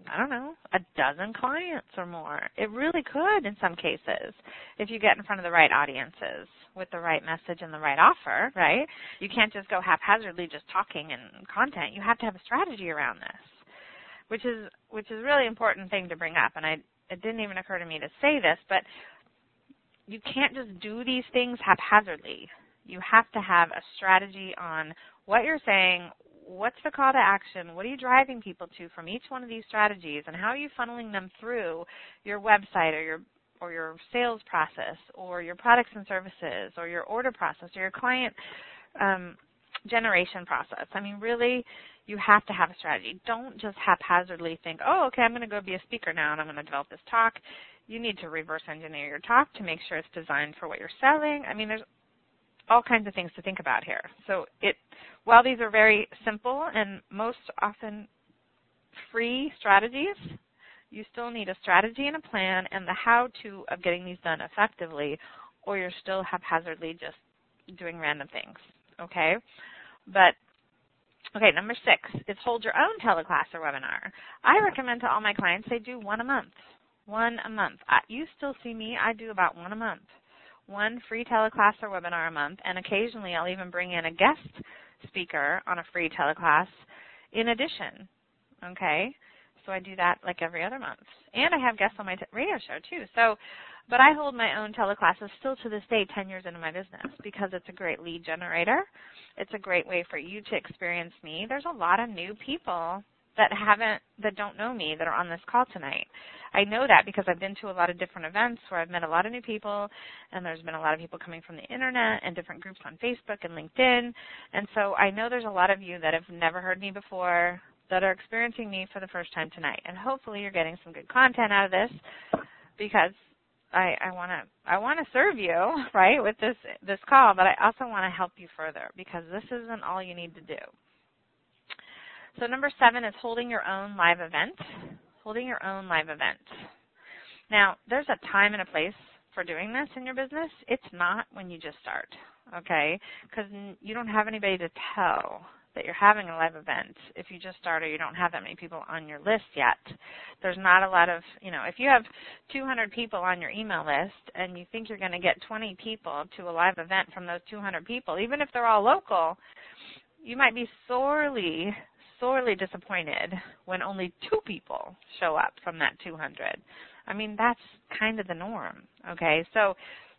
I don't know, a dozen clients or more. It really could in some cases if you get in front of the right audiences with the right message and the right offer, right? You can't just go haphazardly just talking and content. You have to have a strategy around this, which is a really important thing to bring up. And it didn't even occur to me to say this, but you can't just do these things haphazardly. You have to have a strategy on what you're saying, what's the call to action, what are you driving people to from each one of these strategies, and how are you funneling them through your website or your sales process or your products and services or your order process or your client generation process. I mean, really, you have to have a strategy. Don't just haphazardly think, oh, okay, I'm going to go be a speaker now and I'm going to develop this talk. You need to reverse engineer your talk to make sure it's designed for what you're selling. I mean, there's all kinds of things to think about here. So while these are very simple and most often free strategies, you still need a strategy and a plan and the how-to of getting these done effectively, or you're still haphazardly just doing random things, okay? But, okay, number 6 is hold your own teleclass or webinar. I recommend to all my clients they do one a month. One a month. You still see me, I do about one a month. One free teleclass or webinar a month, and occasionally I'll even bring in a guest speaker on a free teleclass in addition, okay? So I do that like every other month. And I have guests on my radio show too. But I hold my own teleclasses still to this day 10 years into my business because it's a great lead generator. It's a great way for you to experience me. There's a lot of new people that don't know me that are on this call tonight. I know that because I've been to a lot of different events where I've met a lot of new people, and there's been a lot of people coming from the internet and different groups on Facebook and LinkedIn. And so I know there's a lot of you that have never heard me before that are experiencing me for the first time tonight. And hopefully you're getting some good content out of this because I want to serve you, right, with this call, but I also want to help you further because this isn't all you need to do. So number 7 is holding your own live event. Holding your own live event. Now, there's a time and a place for doing this in your business. It's not when you just start, okay? Because you don't have anybody to tell that you're having a live event if you just start or you don't have that many people on your list yet. There's not a lot of, if you have 200 people on your email list and you think you're going to get 20 people to a live event from those 200 people, even if they're all local, you might be sorely disappointed when only 2 people show up from that 200. I mean, that's kind of the norm, okay? So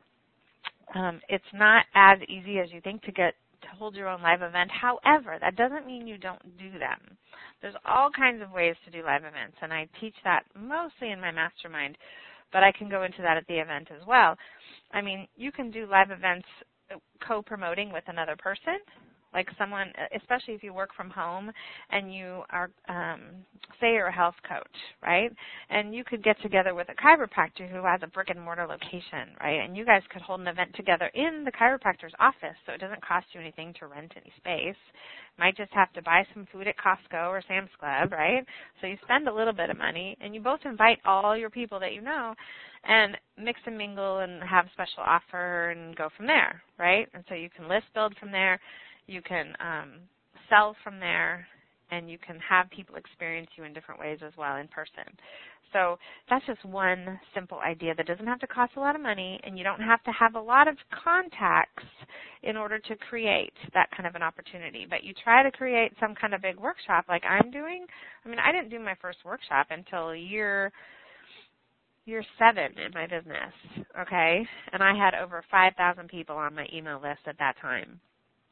it's not as easy as you think to hold your own live event. However, that doesn't mean you don't do them. There's all kinds of ways to do live events, and I teach that mostly in my mastermind, but I can go into that at the event as well. I mean, you can do live events co-promoting with another person, like someone, especially if you work from home and you are, say you're a health coach, right? And you could get together with a chiropractor who has a brick and mortar location, right? And you guys could hold an event together in the chiropractor's office so it doesn't cost you anything to rent any space. Might just have to buy some food at Costco or Sam's Club, right? So you spend a little bit of money and you both invite all your people that you know and mix and mingle and have a special offer and go from there, right? And so you can list build from there. You can sell from there, and you can have people experience you in different ways as well in person. So that's just one simple idea that doesn't have to cost a lot of money, and you don't have to have a lot of contacts in order to create that kind of an opportunity. But you try to create some kind of big workshop like I'm doing. I mean, I didn't do my first workshop until year 7 in my business, okay? And I had over 5,000 people on my email list at that time.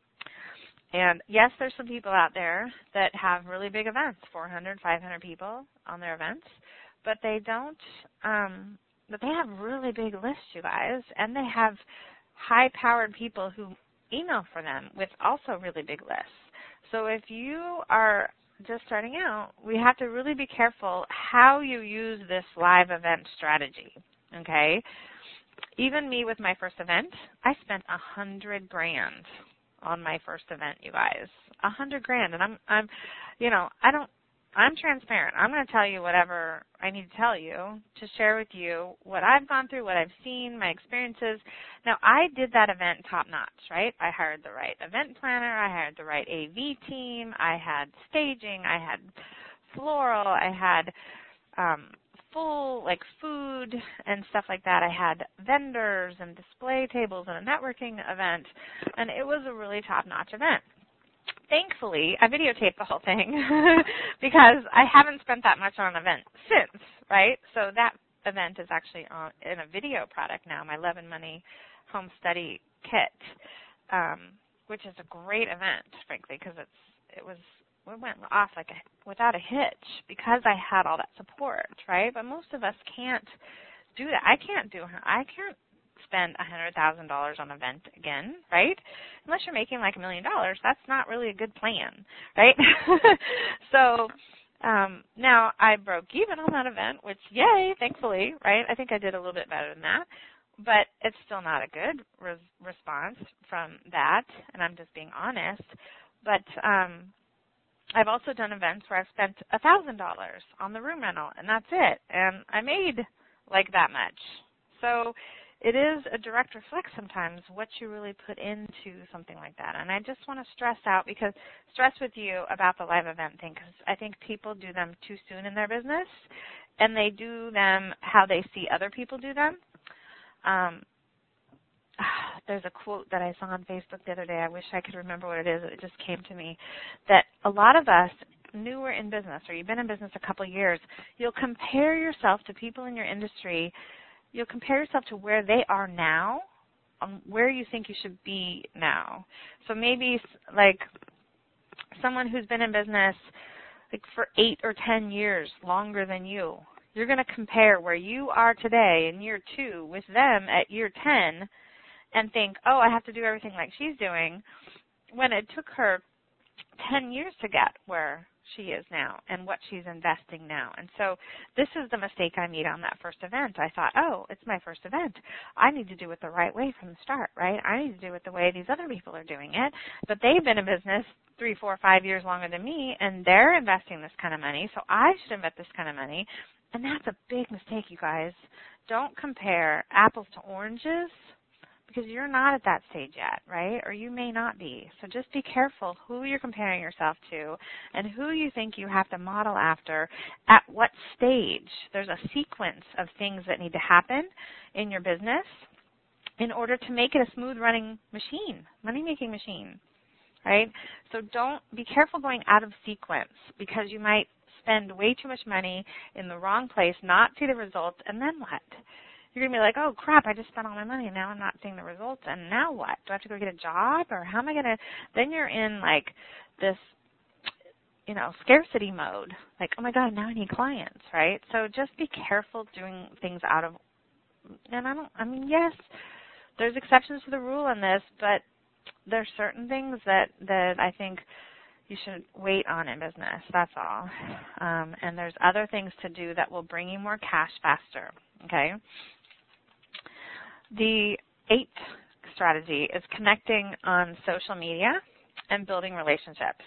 And yes, there's some people out there that have really big events, 400, 500 people on their events, but they don't, but they have really big lists, you guys, and they have high-powered people who email for them with also really big lists. So if you are just starting out, we have to really be careful how you use this live event strategy, okay? Even me with my first event, I spent $100,000 on my first event, you guys. $100,000, and I'm transparent. I'm going to tell you whatever I need to tell you to share with you what I've gone through, what I've seen, my experiences. Now, I did that event top notch, right? I hired the right event planner. I hired the right AV team. I had staging. I had floral. I had full, like, food and stuff like that. I had vendors and display tables and a networking event, and it was a really top-notch event. Thankfully, I videotaped the whole thing because I haven't spent that much on an event since, right? So that event is actually in a video product now, my Love and Money Home Study Kit, which is a great event, frankly, because it went off like without a hitch because I had all that support, right? But most of us can't do that. I can't spend $100,000 on an event again, right? Unless you're making like $1 million, that's not really a good plan, right? So now I broke even on that event, which yay, thankfully, right? I think I did a little bit better than that, but it's still not a good response from that, and I'm just being honest. But I've also done events where I've spent $1,000 on the room rental, and that's it, and I made like that much. So it is a direct reflect sometimes what you really put into something like that. And I just want to stress with you about the live event thing, because I think people do them too soon in their business, and they do them how they see other people do them. There's a quote that I saw on Facebook the other day. I wish I could remember what it is. It just came to me that a lot of us newer in business, or you've been in business a couple of years, you'll compare yourself to people in your industry. You'll compare yourself to where they are now, where you think you should be now. So maybe like someone who's been in business like for 8 or 10 years longer than you. You're going to compare where you are today in year 2 with them at year 10 and think, oh, I have to do everything like she's doing, when it took her 10 years to get where she is now and what she's investing now. And so this is the mistake I made on that first event. I thought, oh, it's my first event. I need to do it the right way from the start, right? I need to do it the way these other people are doing it. But they've been in business 3, 4, 5 years longer than me, and they're investing this kind of money, so I should invest this kind of money. And that's a big mistake, you guys. Don't compare apples to oranges, because you're not at that stage yet, right? Or you may not be. So just be careful who you're comparing yourself to and who you think you have to model after at what stage. There's a sequence of things that need to happen in your business in order to make it a smooth running machine, money-making machine, right? So don't be careful going out of sequence, because you might spend way too much money in the wrong place, not see the results, and then what? You're going to be like, oh, crap, I just spent all my money, and now I'm not seeing the results, and now what? Do I have to go get a job, or how am I going to – then you're in, like, this, scarcity mode. Like, oh, my God, now I need clients, right? So just be careful doing things out of – and yes, there's exceptions to the rule in this, but there's certain things that I think you should wait on in business. That's all. And there's other things to do that will bring you more cash faster, okay? The 8th strategy is connecting on social media and building relationships.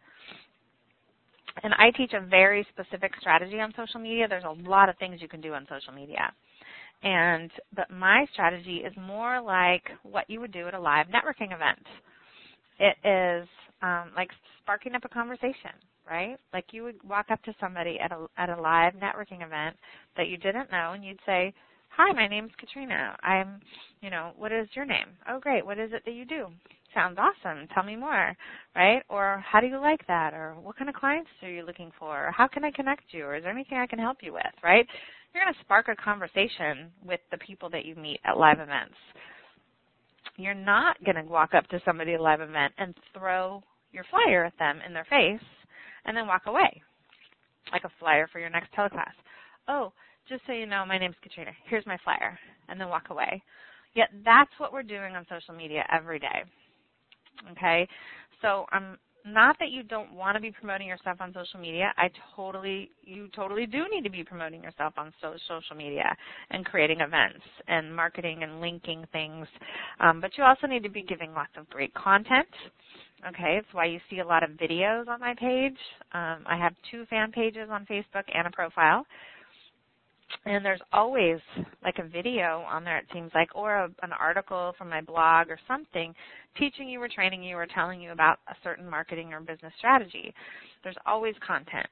And I teach a very specific strategy on social media. There's a lot of things you can do on social media. But my strategy is more like what you would do at a live networking event. It is like sparking up a conversation, right? Like you would walk up to somebody at a live networking event that you didn't know, and you'd say, hi, my name's Katrina. What is your name? Oh, great. What is it that you do? Sounds awesome. Tell me more, right? Or how do you like that? Or what kind of clients are you looking for? Or how can I connect you? Or is there anything I can help you with, right? You're going to spark a conversation with the people that you meet at live events. You're not going to walk up to somebody at a live event and throw your flyer at them in their face and then walk away, like a flyer for your next teleclass. Oh, just so you know, my name's Katrina. Here's my flyer, and then walk away. Yet that's what we're doing on social media every day, okay? So not that you don't want to be promoting yourself on social media. You totally do need to be promoting yourself on social media and creating events and marketing and linking things. But you also need to be giving lots of great content. Okay, it's why you see a lot of videos on my page. I have 2 fan pages on Facebook and a profile. And there's always like a video on there, it seems like, or an article from my blog or something teaching you or training you or telling you about a certain marketing or business strategy. There's always content,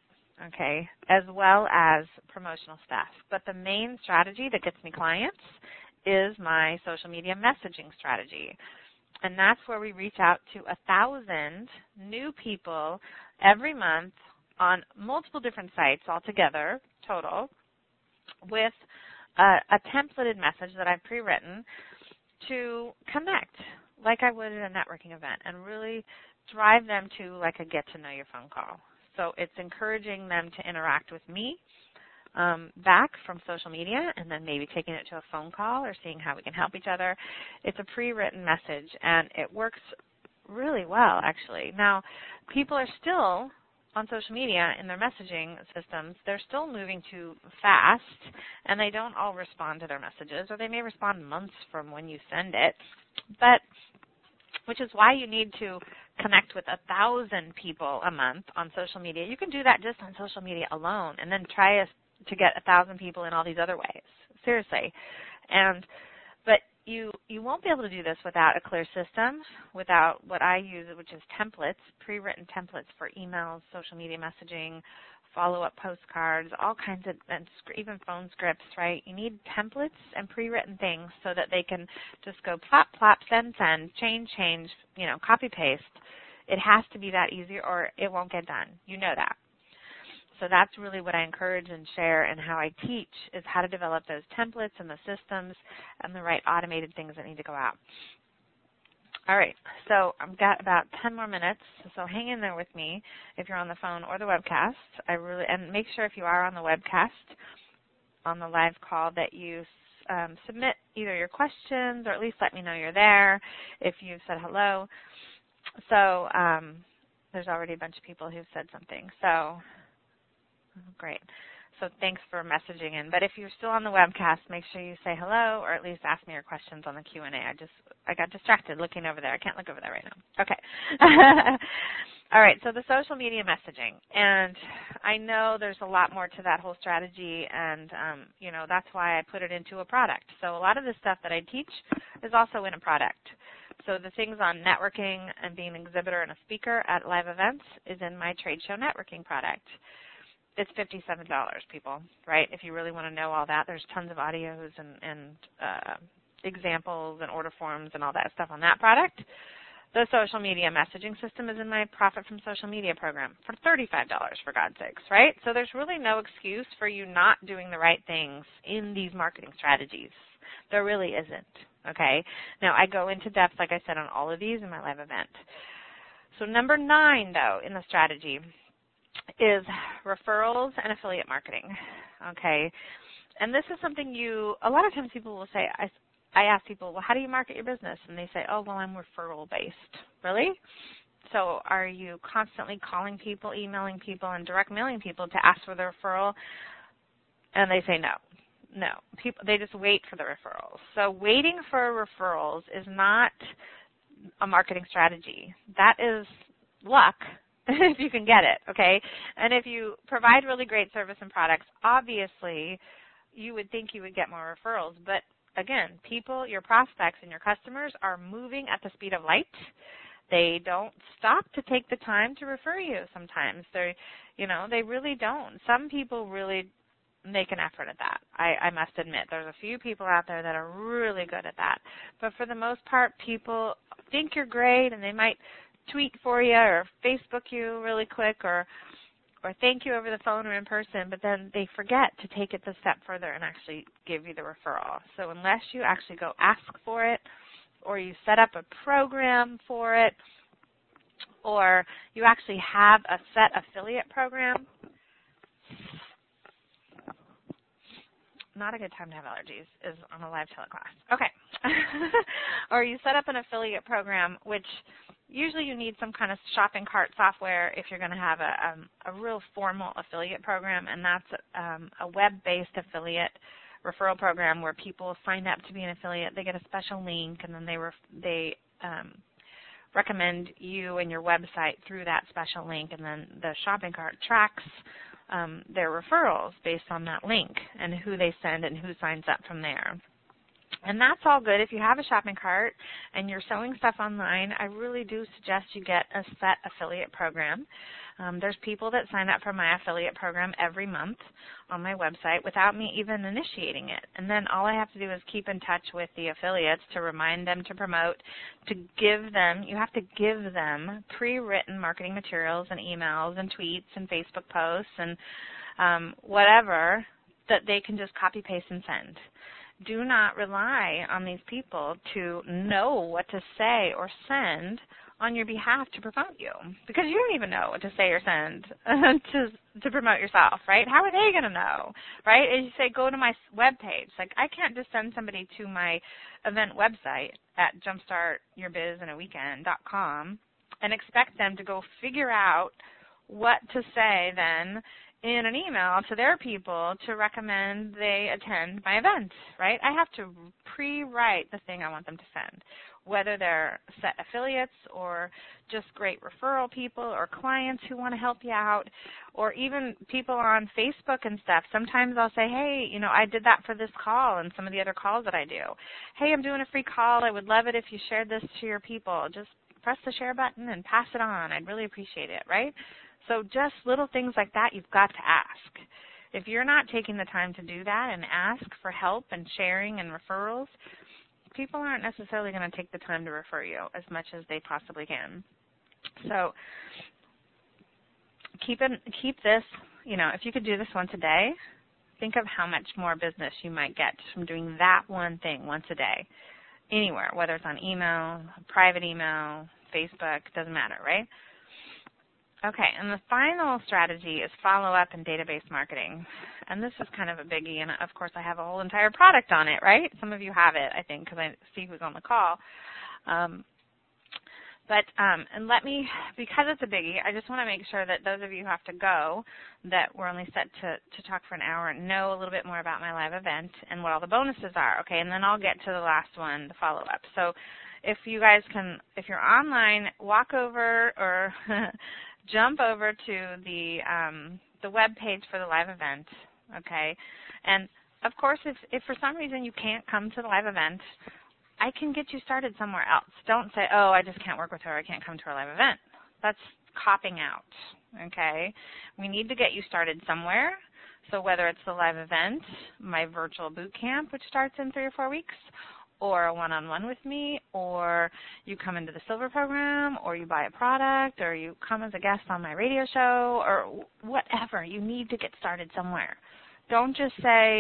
okay, as well as promotional stuff. But the main strategy that gets me clients is my social media messaging strategy. And that's where we reach out to 1,000 new people every month on multiple different sites altogether, total, with a templated message that I've pre-written to connect like I would at a networking event and really drive them to like a get-to-know-you phone call. So it's encouraging them to interact with me back from social media and then maybe taking it to a phone call or seeing how we can help each other. It's a pre-written message, and it works really well, actually. Now, people are still on social media in their messaging systems. They're still moving too fast, and they don't all respond to their messages, or they may respond months from when you send it, but which is why you need to connect with 1,000 people a month on social media. You can do that just on social media alone, and then try to get 1,000 people in all these other ways. Seriously. But you won't be able to do this without a clear system, without what I use, which is templates, pre-written templates for emails, social media messaging, follow-up postcards, all kinds of, and even phone scripts, right? You need templates and pre-written things so that they can just go plop, plop, send, change, copy, paste. It has to be that easy or it won't get done. You know that. So that's really what I encourage and share, and how I teach is how to develop those templates and the systems and the right automated things that need to go out. All right, so I've got about 10 more minutes, so hang in there with me if you're on the phone or the webcast. And make sure if you are on the webcast, on the live call, that you submit either your questions or at least let me know you're there if you've said hello. So there's already a bunch of people who've said something. So great. So thanks for messaging in. But if you're still on the webcast, make sure you say hello or at least ask me your questions on the Q&A. I got distracted looking over there. I can't look over there right now. Okay. All right, so the social media messaging. And I know there's a lot more to that whole strategy, and, that's why I put it into a product. So a lot of the stuff that I teach is also in a product. So the things on networking and being an exhibitor and a speaker at live events is in my trade show networking product. It's $57, people, right? If you really want to know all that, there's tons of audios and examples and order forms and all that stuff on that product. The social media messaging system is in my Profit from Social Media program for $35, for God's sakes, right? So there's really no excuse for you not doing the right things in these marketing strategies. There really isn't, okay? Now, I go into depth, like I said, on all of these in my live event. So number 9, though, in the strategy is referrals and affiliate marketing, okay? And this is something a lot of times people will say, I ask people, well, how do you market your business? And they say, oh, well, I'm referral-based. Really? So are you constantly calling people, emailing people, and direct mailing people to ask for the referral? And they say no. No. They just wait for the referrals. So waiting for referrals is not a marketing strategy. That is luck. If you can get it, okay? And if you provide really great service and products, obviously you would think you would get more referrals. But again, people, your prospects and your customers are moving at the speed of light. They don't stop to take the time to refer you sometimes. They really don't. Some people really make an effort at that. I must admit. There's a few people out there that are really good at that. But for the most part, people think you're great, and they might tweet for you or Facebook you really quick or thank you over the phone or in person, but then they forget to take it a step further and actually give you the referral. So unless you actually go ask for it, or you set up a program for it, or you actually have a set affiliate program, not a good time to have allergies is on a live teleclass. Okay. Or you set up an affiliate program, which usually you need some kind of shopping cart software if you're going to have a real formal affiliate program, and that's a web-based affiliate referral program where people sign up to be an affiliate. They get a special link, and then they recommend you and your website through that special link, and then the shopping cart tracks their referrals based on that link and who they send and who signs up from there. And that's all good. If you have a shopping cart and you're selling stuff online, I really do suggest you get a set affiliate program. There's people that sign up for my affiliate program every month on my website without me even initiating it. And then all I have to do is keep in touch with the affiliates to remind them to promote, to give them, you have to give them pre-written marketing materials and emails and tweets and Facebook posts and whatever that they can just copy, paste, and send. Do not rely on these people to know what to say or send on your behalf to promote you, because you don't even know what to say or send to promote yourself, right? How are they going to know, right? As you say, go to my webpage. Like, I can't just send somebody to my event website at jumpstartyourbiznaweekend.com and expect them to go figure out what to say then in an email to their people to recommend they attend my event, right? I have to pre-write the thing I want them to send, whether they're set affiliates or just great referral people or clients who want to help you out, or even people on Facebook and stuff. Sometimes I'll say, hey, you know, I did that for this call and some of the other calls that I do. Hey, I'm doing a free call. I would love it if you shared this to your people. Just press the share button and pass it on. I'd really appreciate it, right? So just little things like that you've got to ask. If you're not taking the time to do that and ask for help and sharing and referrals, people aren't necessarily going to take the time to refer you as much as they possibly can. So keep this, you know, if you could do this once a day, think of how much more business you might get from doing that one thing once a day, anywhere, whether it's on email, private email, Facebook, doesn't matter, right? Okay, and the final strategy is follow-up and database marketing. And this is kind of a biggie, and of course I have a whole entire product on it, right? Some of you have it, I think, because I see who's on the call. And let me, because it's a biggie, I just want to make sure that those of you who have to go, that we're only set to talk for an hour, know a little bit more about my live event and what all the bonuses are, okay? And then I'll get to the last one, the follow-up. So if you guys can, if you're online, walk over or jump over to the web page for the live event, okay? And, of course, if for some reason you can't come to the live event, I can get you started somewhere else. Don't say, oh, I just can't work with her. I can't come to her live event. That's copping out, okay? We need to get you started somewhere. So whether it's the live event, my virtual boot camp, which starts in 3 or 4 weeks, or a one-on-one with me, or you come into the silver program, or you buy a product, or you come as a guest on my radio show, or whatever. You need to get started somewhere. Don't just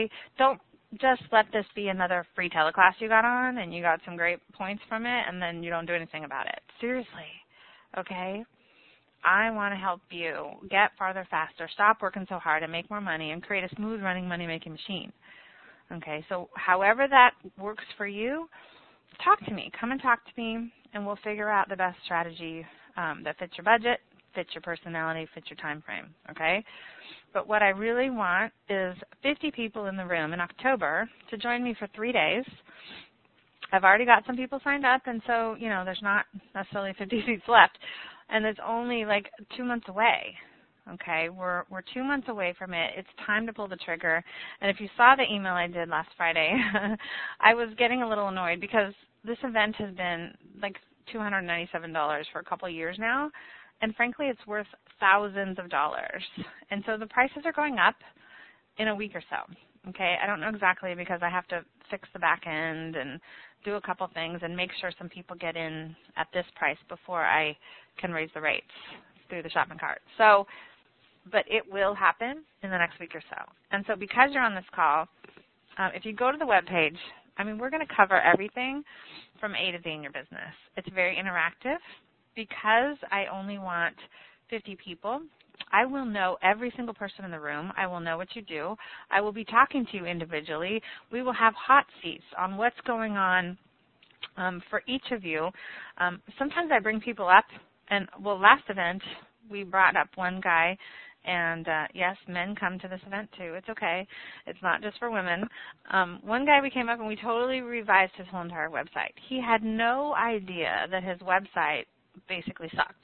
let this be another free teleclass you got on and you got some great points from it and then you don't do anything about it. Seriously, okay? I want to help you get farther faster, stop working so hard, and make more money and create a smooth-running money-making machine. Okay, so however that works for you, talk to me. Come and talk to me, and we'll figure out the best strategy that fits your budget, fits your personality, fits your time frame, okay? But what I really want is 50 people in the room in October to join me for 3 days. I've already got some people signed up, and so, you know, there's not necessarily 50 seats left, and it's only like 2 months away. Okay, we're 2 months away from it. It's time to pull the trigger. And if you saw the email I did last Friday, I was getting a little annoyed because this event has been like $297 for a couple of years now, and frankly, it's worth thousands of dollars. And so the prices are going up in a week or so. Okay, I don't know exactly because I have to fix the back end and do a couple things and make sure some people get in at this price before I can raise the rates through the shopping cart. So, but it will happen in the next week or so. And so because you're on this call, if you go to the webpage, I mean, we're going to cover everything from A to Z in your business. It's very interactive. Because I only want 50 people, I will know every single person in the room. I will know what you do. I will be talking to you individually. We will have hot seats on what's going on for each of you. Sometimes I bring people up, and, well, last event we brought up one guy, and, yes, men come to this event too. It's okay. It's not just for women. One guy we came up, and we totally revised his whole entire website. He had no idea that his website basically sucked.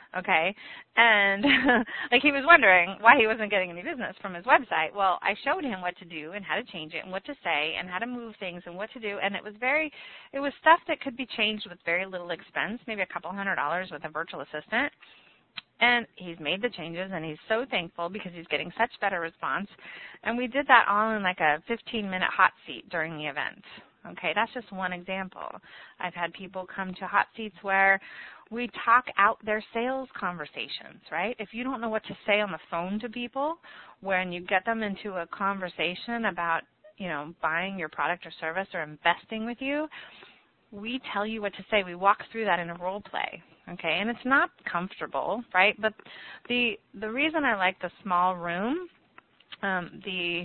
okay? And like he was wondering why he wasn't getting any business from his website. Well, I showed him what to do and how to change it and what to say and how to move things and what to do, and it was stuff that could be changed with very little expense, maybe a couple $100 with a virtual assistant. And he's made the changes, and he's so thankful because he's getting such better response. And we did that all in like a 15-minute hot seat during the event. Okay, that's just one example. I've had people come to hot seats where we talk out their sales conversations, right? If you don't know what to say on the phone to people, when you get them into a conversation about, buying your product or service or investing with you, we tell you what to say. We walk through that in a role play, okay? And it's not comfortable, right? But the reason I like the small room, the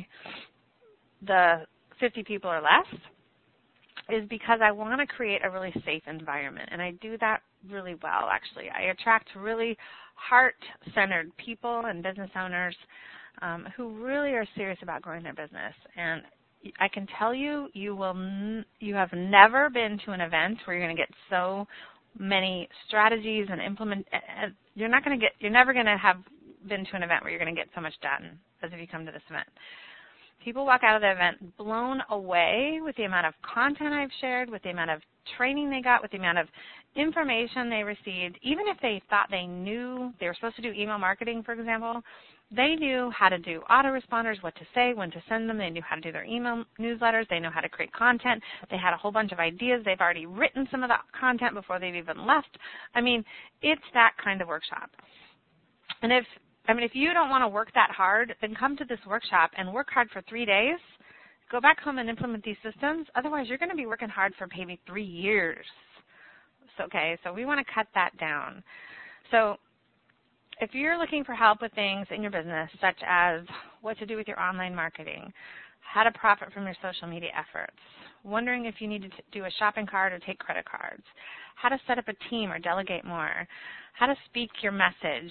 50 people or less, is because I want to create a really safe environment, and I do that really well, actually. I attract really heart-centered people and business owners who really are serious about growing their business. And I can tell you, you have never been to an event where you're going to get so many strategies and you're never going to have been to an event where you're going to get so much done as if you come to this event. People walk out of the event blown away with the amount of content I've shared, with the amount of training they got, with the amount of information they received. Even if they thought they knew they were supposed to do email marketing, for example, they knew how to do autoresponders, what to say, when to send them. They knew how to do their email newsletters. They know how to create content. They had a whole bunch of ideas. They've already written some of the content before they've even left. I mean, it's that kind of workshop. And if you don't want to work that hard, then come to this workshop and work hard for 3 days. Go back home and implement these systems. Otherwise, you're going to be working hard for maybe 3 years. So we want to cut that down. So if you're looking for help with things in your business, such as what to do with your online marketing, how to profit from your social media efforts, wondering if you need to do a shopping cart or take credit cards, how to set up a team or delegate more, how to speak your message,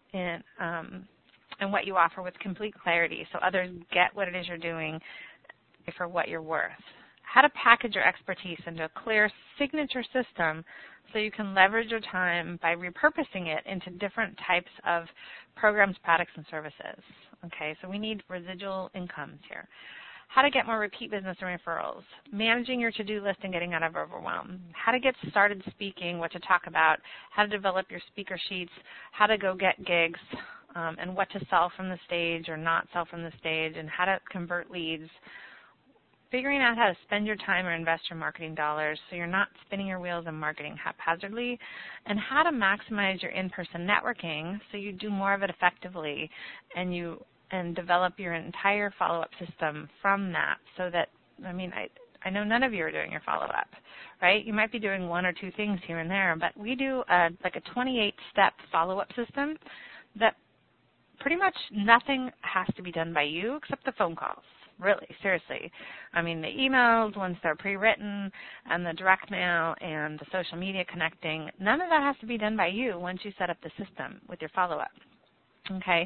and what you offer with complete clarity so others get what it is you're doing for what you're worth. How to package your expertise into a clear signature system so you can leverage your time by repurposing it into different types of programs, products, and services. Okay, so we need residual incomes here. How to get more repeat business and referrals, managing your to-do list and getting out of overwhelm, how to get started speaking, what to talk about, how to develop your speaker sheets, how to go get gigs, and what to sell from the stage or not sell from the stage, and how to convert leads, figuring out how to spend your time or invest your marketing dollars so you're not spinning your wheels and marketing haphazardly, and how to maximize your in-person networking so you do more of it effectively and develop your entire follow-up system from that so that, I know none of you are doing your follow-up, right? You might be doing 1 or 2 things here and there, but we do a 28-step follow-up system that pretty much nothing has to be done by you except the phone calls, really, seriously. The emails, once they're pre-written, and the direct mail and the social media connecting, none of that has to be done by you once you set up the system with your follow-up, okay?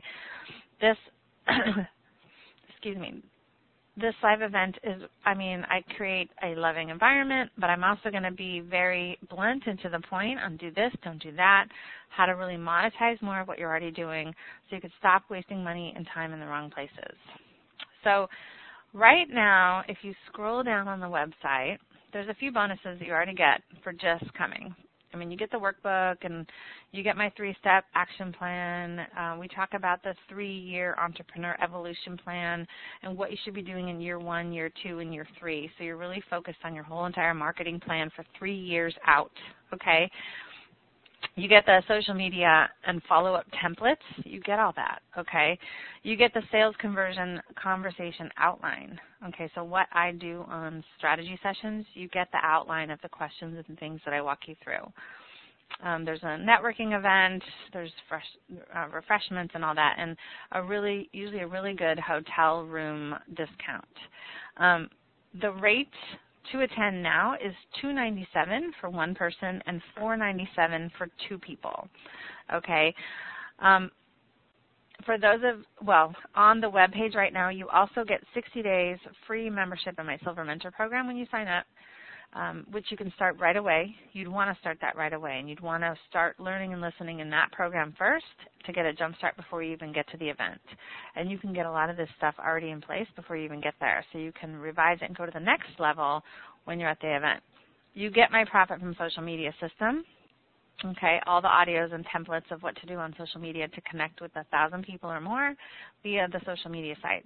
This live event is, I create a loving environment, but I'm also going to be very blunt and to the point on do this, don't do that, how to really monetize more of what you're already doing so you can stop wasting money and time in the wrong places. So right now, if you scroll down on the website, there's a few bonuses that you already get for just coming. You get the workbook, and you get my 3-step action plan. We talk about the 3-year entrepreneur evolution plan and what you should be doing in year 1, year 2, and year 3. So you're really focused on your whole entire marketing plan for 3 years out, okay? You get the social media and follow-up templates. You get all that, okay? You get the sales conversion conversation outline, okay? So what I do on strategy sessions, you get the outline of the questions and things that I walk you through. There's a networking event, there's refreshments and all that, and usually a really good hotel room discount. The rate to attend now is $297 for one person and $497 for 2 people, okay? For those on the webpage right now, you also get 60 days free membership in my Silver Mentor program when you sign up. which you can start right away. You'd want to start that right away, and you'd want to start learning and listening in that program first to get a jump start before you even get to the event. And you can get a lot of this stuff already in place before you even get there, so you can revise it and go to the next level when you're at the event. You get my Profit from Social Media system. Okay, all the audios and templates of what to do on social media to connect with 1,000 people or more via the social media sites.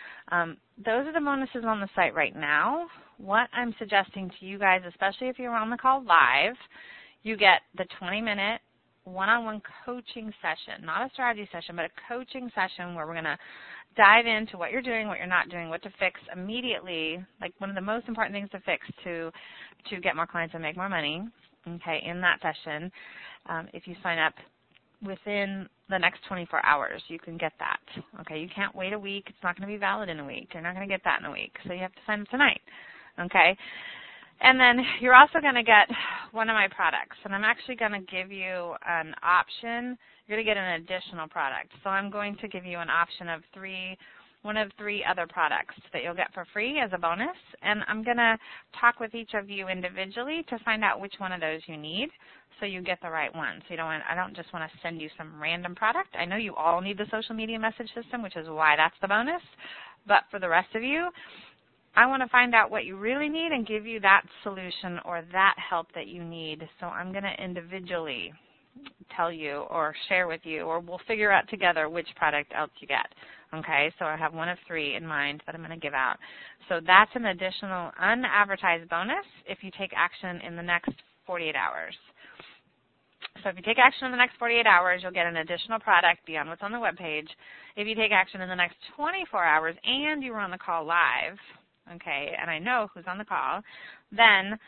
Those are the bonuses on the site right now. What I'm suggesting to you guys, especially if you're on the call live, you get the 20-minute one-on-one coaching session, not a strategy session, but a coaching session where we're going to dive into what you're doing, what you're not doing, what to fix immediately, like one of the most important things to fix to get more clients and make more money, okay, in that session. If you sign up within the next 24 hours, you can get that. Okay, you can't wait a week. It's not going to be valid in a week. You're not going to get that in a week, so you have to sign up tonight. Okay, and then you're also going to get one of my products, and I'm actually going to give you an option. You're going to get an additional product. So I'm going to give you an option of one of three other products that you'll get for free as a bonus, and I'm going to talk with each of you individually to find out which one of those you need so you get the right one. So I don't just want to send you some random product. I know you all need the social media message system, which is why that's the bonus, but for the rest of you, I want to find out what you really need and give you that solution or that help that you need. So I'm going to individually tell you or share with you, or we'll figure out together which product else you get. Okay, so I have one of three in mind that I'm going to give out. So that's an additional unadvertised bonus if you take action in the next 48 hours. So if you take action in the next 48 hours, you'll get an additional product beyond what's on the webpage. If you take action in the next 24 hours and you were on the call live, okay, and I know who's on the call, then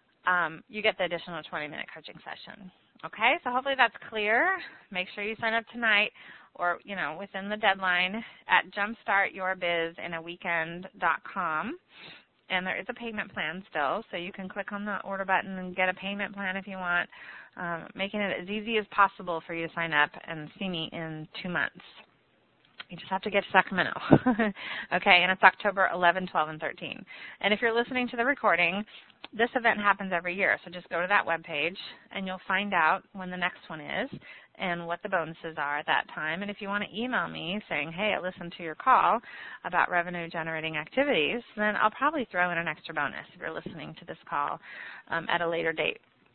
you get the additional 20-minute coaching session. Okay, so hopefully that's clear. Make sure you sign up tonight or, within the deadline at jumpstartyourbiznaweekend.com. And there is a payment plan still, so you can click on the order button and get a payment plan if you want, making it as easy as possible for you to sign up and see me in 2 months. You just have to get to Sacramento. Okay, and it's October 11, 12, and 13. And if you're listening to the recording, this event happens every year, so just go to that webpage, and you'll find out when the next one is and what the bonuses are at that time. And if you want to email me saying, hey, I listened to your call about revenue-generating activities, then I'll probably throw in an extra bonus if you're listening to this call at a later date.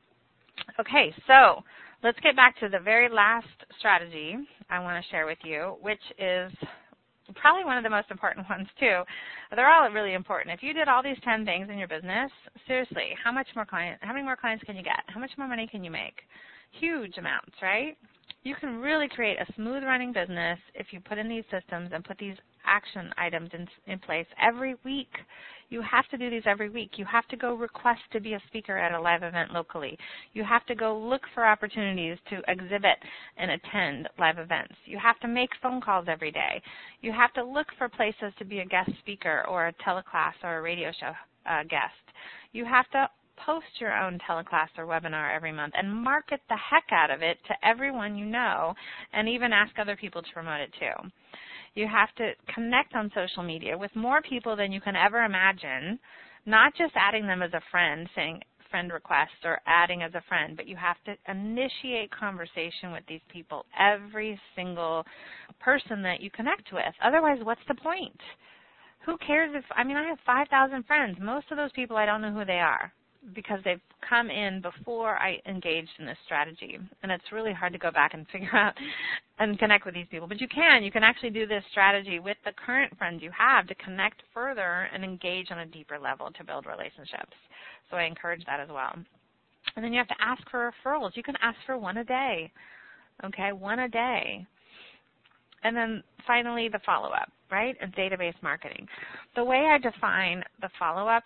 Okay, so let's get back to the very last strategy I want to share with you, which is probably one of the most important ones too. They're all really important. If you did all these 10 things in your business, seriously, how many more clients can you get? How much more money can you make? Huge amounts, right? You can really create a smooth running business if you put in these systems and put these action items in place every week. You have to do these every week. You have to go request to be a speaker at a live event locally. You have to go look for opportunities to exhibit and attend live events. You have to make phone calls every day. You have to look for places to be a guest speaker or a teleclass or a radio show guest. You have to post your own teleclass or webinar every month and market the heck out of it to everyone you know and even ask other people to promote it too. You have to connect on social media with more people than you can ever imagine, not just adding them as a friend, saying friend request or adding as a friend, but you have to initiate conversation with these people, every single person that you connect with. Otherwise, what's the point? Who cares I have 5,000 friends. Most of those people, I don't know who they are, because they've come in before I engaged in this strategy. And it's really hard to go back and figure out and connect with these people. But you can actually do this strategy with the current friends you have to connect further and engage on a deeper level to build relationships. So I encourage that as well. And then you have to ask for referrals. You can ask for one a day, okay, one a day. And then finally the follow-up, right, and database marketing. The way I define the follow-up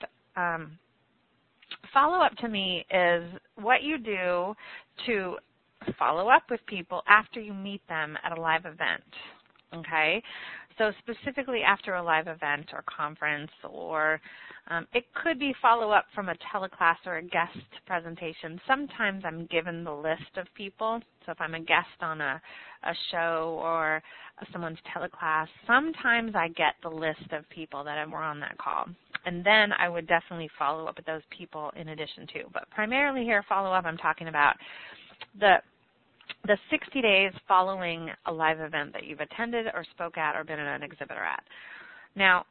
to me is what you do to follow up with people after you meet them at a live event, okay? So specifically after a live event or conference, or it could be follow-up from a teleclass or a guest presentation. Sometimes I'm given the list of people. So if I'm a guest on a show or someone's teleclass, sometimes I get the list of people that were on that call. And then I would definitely follow up with those people in addition to. But primarily here, follow-up, I'm talking about the 60 days following a live event that you've attended or spoke at or been an exhibitor at. Now,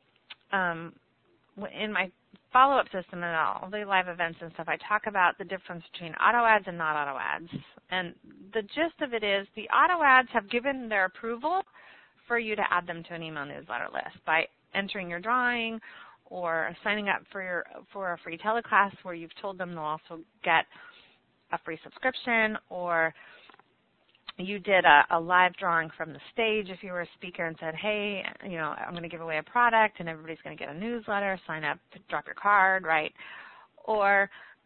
in my follow-up system and all the live events and stuff, I talk about the difference between auto ads and not auto ads. And the gist of it is the auto ads have given their approval for you to add them to an email newsletter list by entering your drawing or signing up for a free teleclass where you've told them they'll also get a free subscription, or you did a live drawing from the stage if you were a speaker and said, hey, I'm going to give away a product and everybody's going to get a newsletter, sign up, drop your card, right? Or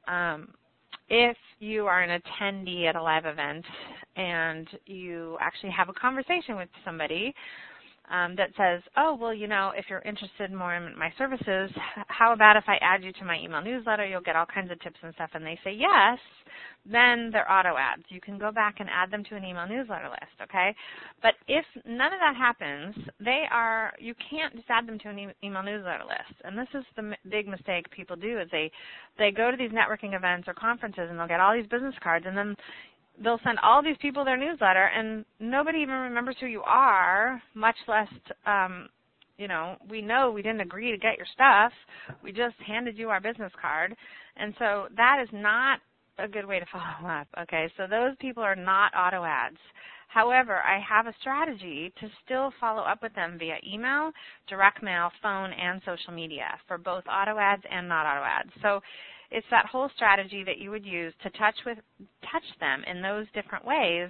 if you are an attendee at a live event and you actually have a conversation with somebody that says, oh, well, if you're interested more in my services, how about if I add you to my email newsletter? You'll get all kinds of tips and stuff. And they say yes, then they're auto ads. You can go back and add them to an email newsletter list, okay? But if none of that happens, you can't just add them to an email newsletter list. And this is the big mistake people do is they go to these networking events or conferences and they'll get all these business cards, and then they'll send all these people their newsletter, and nobody even remembers who you are, much less, we know we didn't agree to get your stuff. We just handed you our business card. And so that is not a good way to follow up, okay? So those people are not auto ads. However, I have a strategy to still follow up with them via email, direct mail, phone, and social media for both auto ads and not auto ads. So it's that whole strategy that you would use to touch them in those different ways.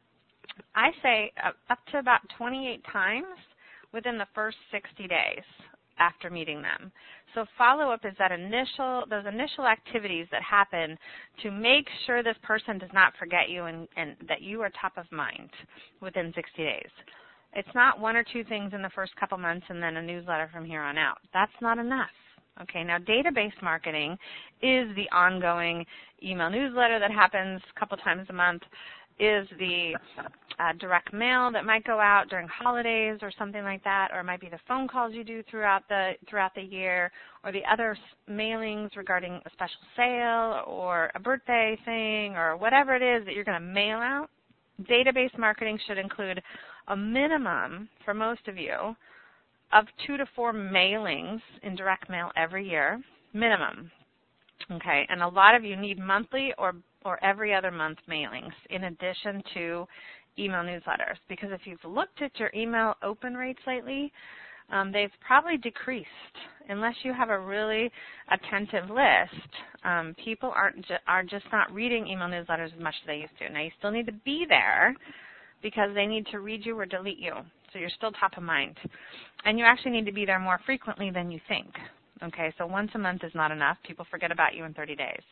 I say up to about 28 times within the first 60 days after meeting them. So follow-up is those initial activities that happen to make sure this person does not forget you and that you are top of mind within 60 days. It's not one or two things in the first couple months and then a newsletter from here on out. That's not enough. Okay, now database marketing is the ongoing email newsletter that happens a couple times a month, is the direct mail that might go out during holidays or something like that, or it might be the phone calls you do throughout the year, or the other mailings regarding a special sale or a birthday thing or whatever it is that you're going to mail out. Database marketing should include a minimum, for most of you, of 2 to 4 mailings in direct mail every year, minimum. Okay, and a lot of you need monthly or every other month mailings in addition to email newsletters, because if you've looked at your email open rates lately, they've probably decreased. Unless you have a really attentive list, people are just not reading email newsletters as much as they used to. Now, you still need to be there because they need to read you or delete you. So you're still top of mind. And you actually need to be there more frequently than you think. Okay, so once a month is not enough. People forget about you in 30 days.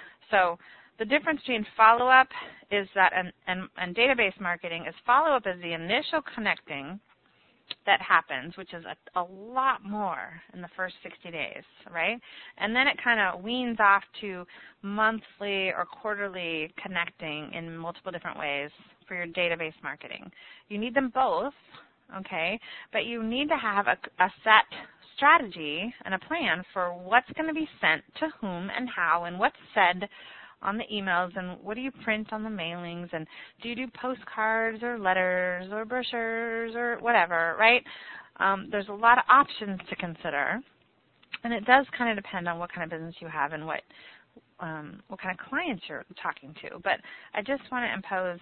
So the difference between follow-up is that, and database marketing is follow-up is the initial connecting that happens, which is a lot more in the first 60 days, right? And then it kind of weans off to monthly or quarterly connecting in multiple different ways for your database marketing. You need them both, okay, but you need to have a set strategy and a plan for what's going to be sent to whom and how and what's said on the emails and what do you print on the mailings, and do you do postcards or letters or brochures or whatever, right? There's a lot of options to consider, and it does kind of depend on what kind of business you have and what kind of clients you're talking to. But I just want to impose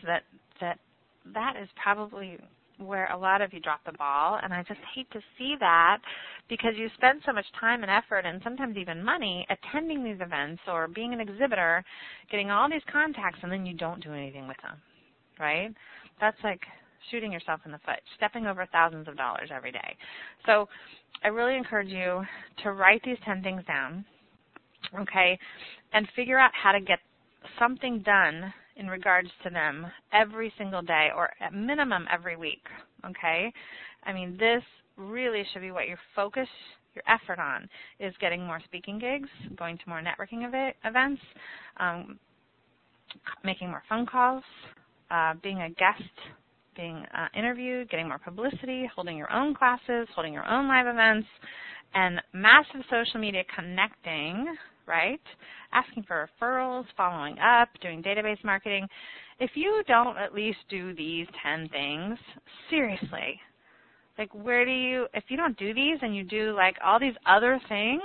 that is probably where a lot of you drop the ball, and I just hate to see that because you spend so much time and effort and sometimes even money attending these events or being an exhibitor, getting all these contacts, and then you don't do anything with them, right? That's like shooting yourself in the foot, stepping over thousands of dollars every day. So I really encourage you to write these 10 things down, okay, and figure out how to get something done in regards to them every single day or at minimum every week, okay? I mean, this really should be what your focus, your effort on, is getting more speaking gigs, going to more networking events, making more phone calls, being a guest, being interviewed, getting more publicity, holding your own classes, holding your own live events, and massive social media connecting, right? Asking for referrals, following up, doing database marketing. If you don't at least do these 10 things, seriously, like if you don't do these and you do like all these other things,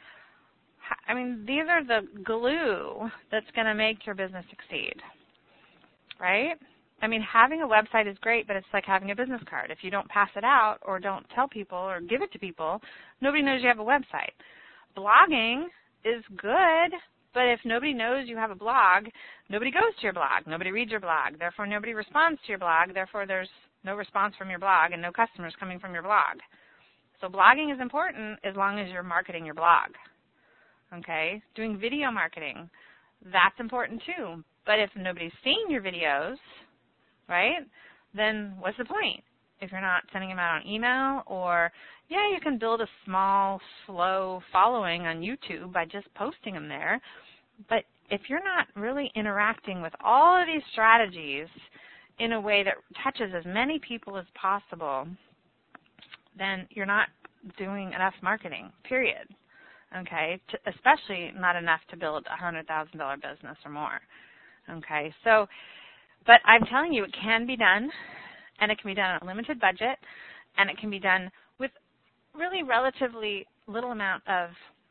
I mean, these are the glue that's going to make your business succeed, right? I mean, having a website is great, but it's like having a business card. If you don't pass it out or don't tell people or give it to people, nobody knows you have a website. Blogging is good, but if nobody knows you have a blog, nobody goes to your blog, nobody reads your blog, therefore nobody responds to your blog, therefore there's no response from your blog and no customers coming from your blog. So blogging is important as long as you're marketing your blog, okay? Doing video marketing, that's important too, but if nobody's seeing your videos, right, then what's the point? If you're not sending them out on email, or, yeah, you can build a small, slow following on YouTube by just posting them there, but if you're not really interacting with all of these strategies in a way that touches as many people as possible, then you're not doing enough marketing, period, okay, especially not enough to build a $100,000 business or more, okay? So, but I'm telling you, it can be done, and it can be done on a limited budget, and it can be done with really relatively little amount of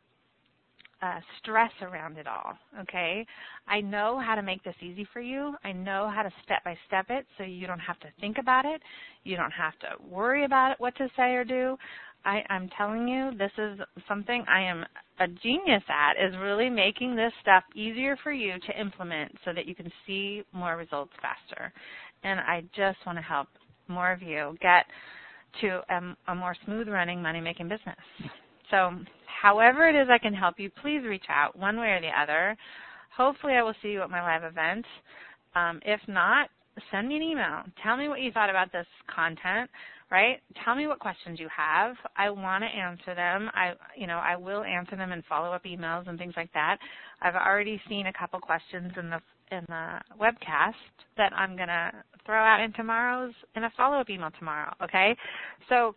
stress around it all, okay? I know how to make this easy for you. I know how to step-by-step it so you don't have to think about it. You don't have to worry about it, what to say or do. I'm telling you, this is something I am a genius at, is really making this stuff easier for you to implement so that you can see more results faster. And I just want to help more of you get to a more smooth-running, money-making business. So however it is I can help you, please reach out one way or the other. Hopefully I will see you at my live event. If not, send me an email. Tell me what you thought about this content, right? Tell me what questions you have. I want to answer them. I will answer them in follow-up emails and things like that. I've already seen a couple questions in the webcast that I'm going to throw out in a follow-up email tomorrow, okay? So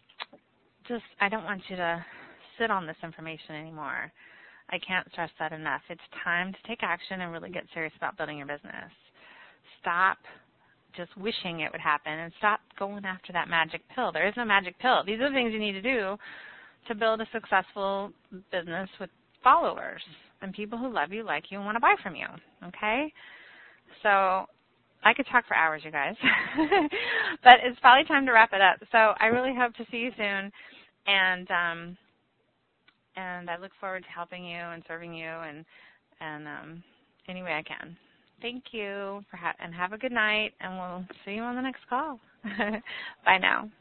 I don't want you to sit on this information anymore. I can't stress that enough. It's time to take action and really get serious about building your business. Stop just wishing it would happen and stop going after that magic pill. There is no magic pill. These are the things you need to do to build a successful business with followers and people who love you, like you, and want to buy from you, okay? So I could talk for hours, you guys, but it's probably time to wrap it up. So I really hope to see you soon, and I look forward to helping you and serving you and any way I can. Thank you, and have a good night, and we'll see you on the next call. Bye now.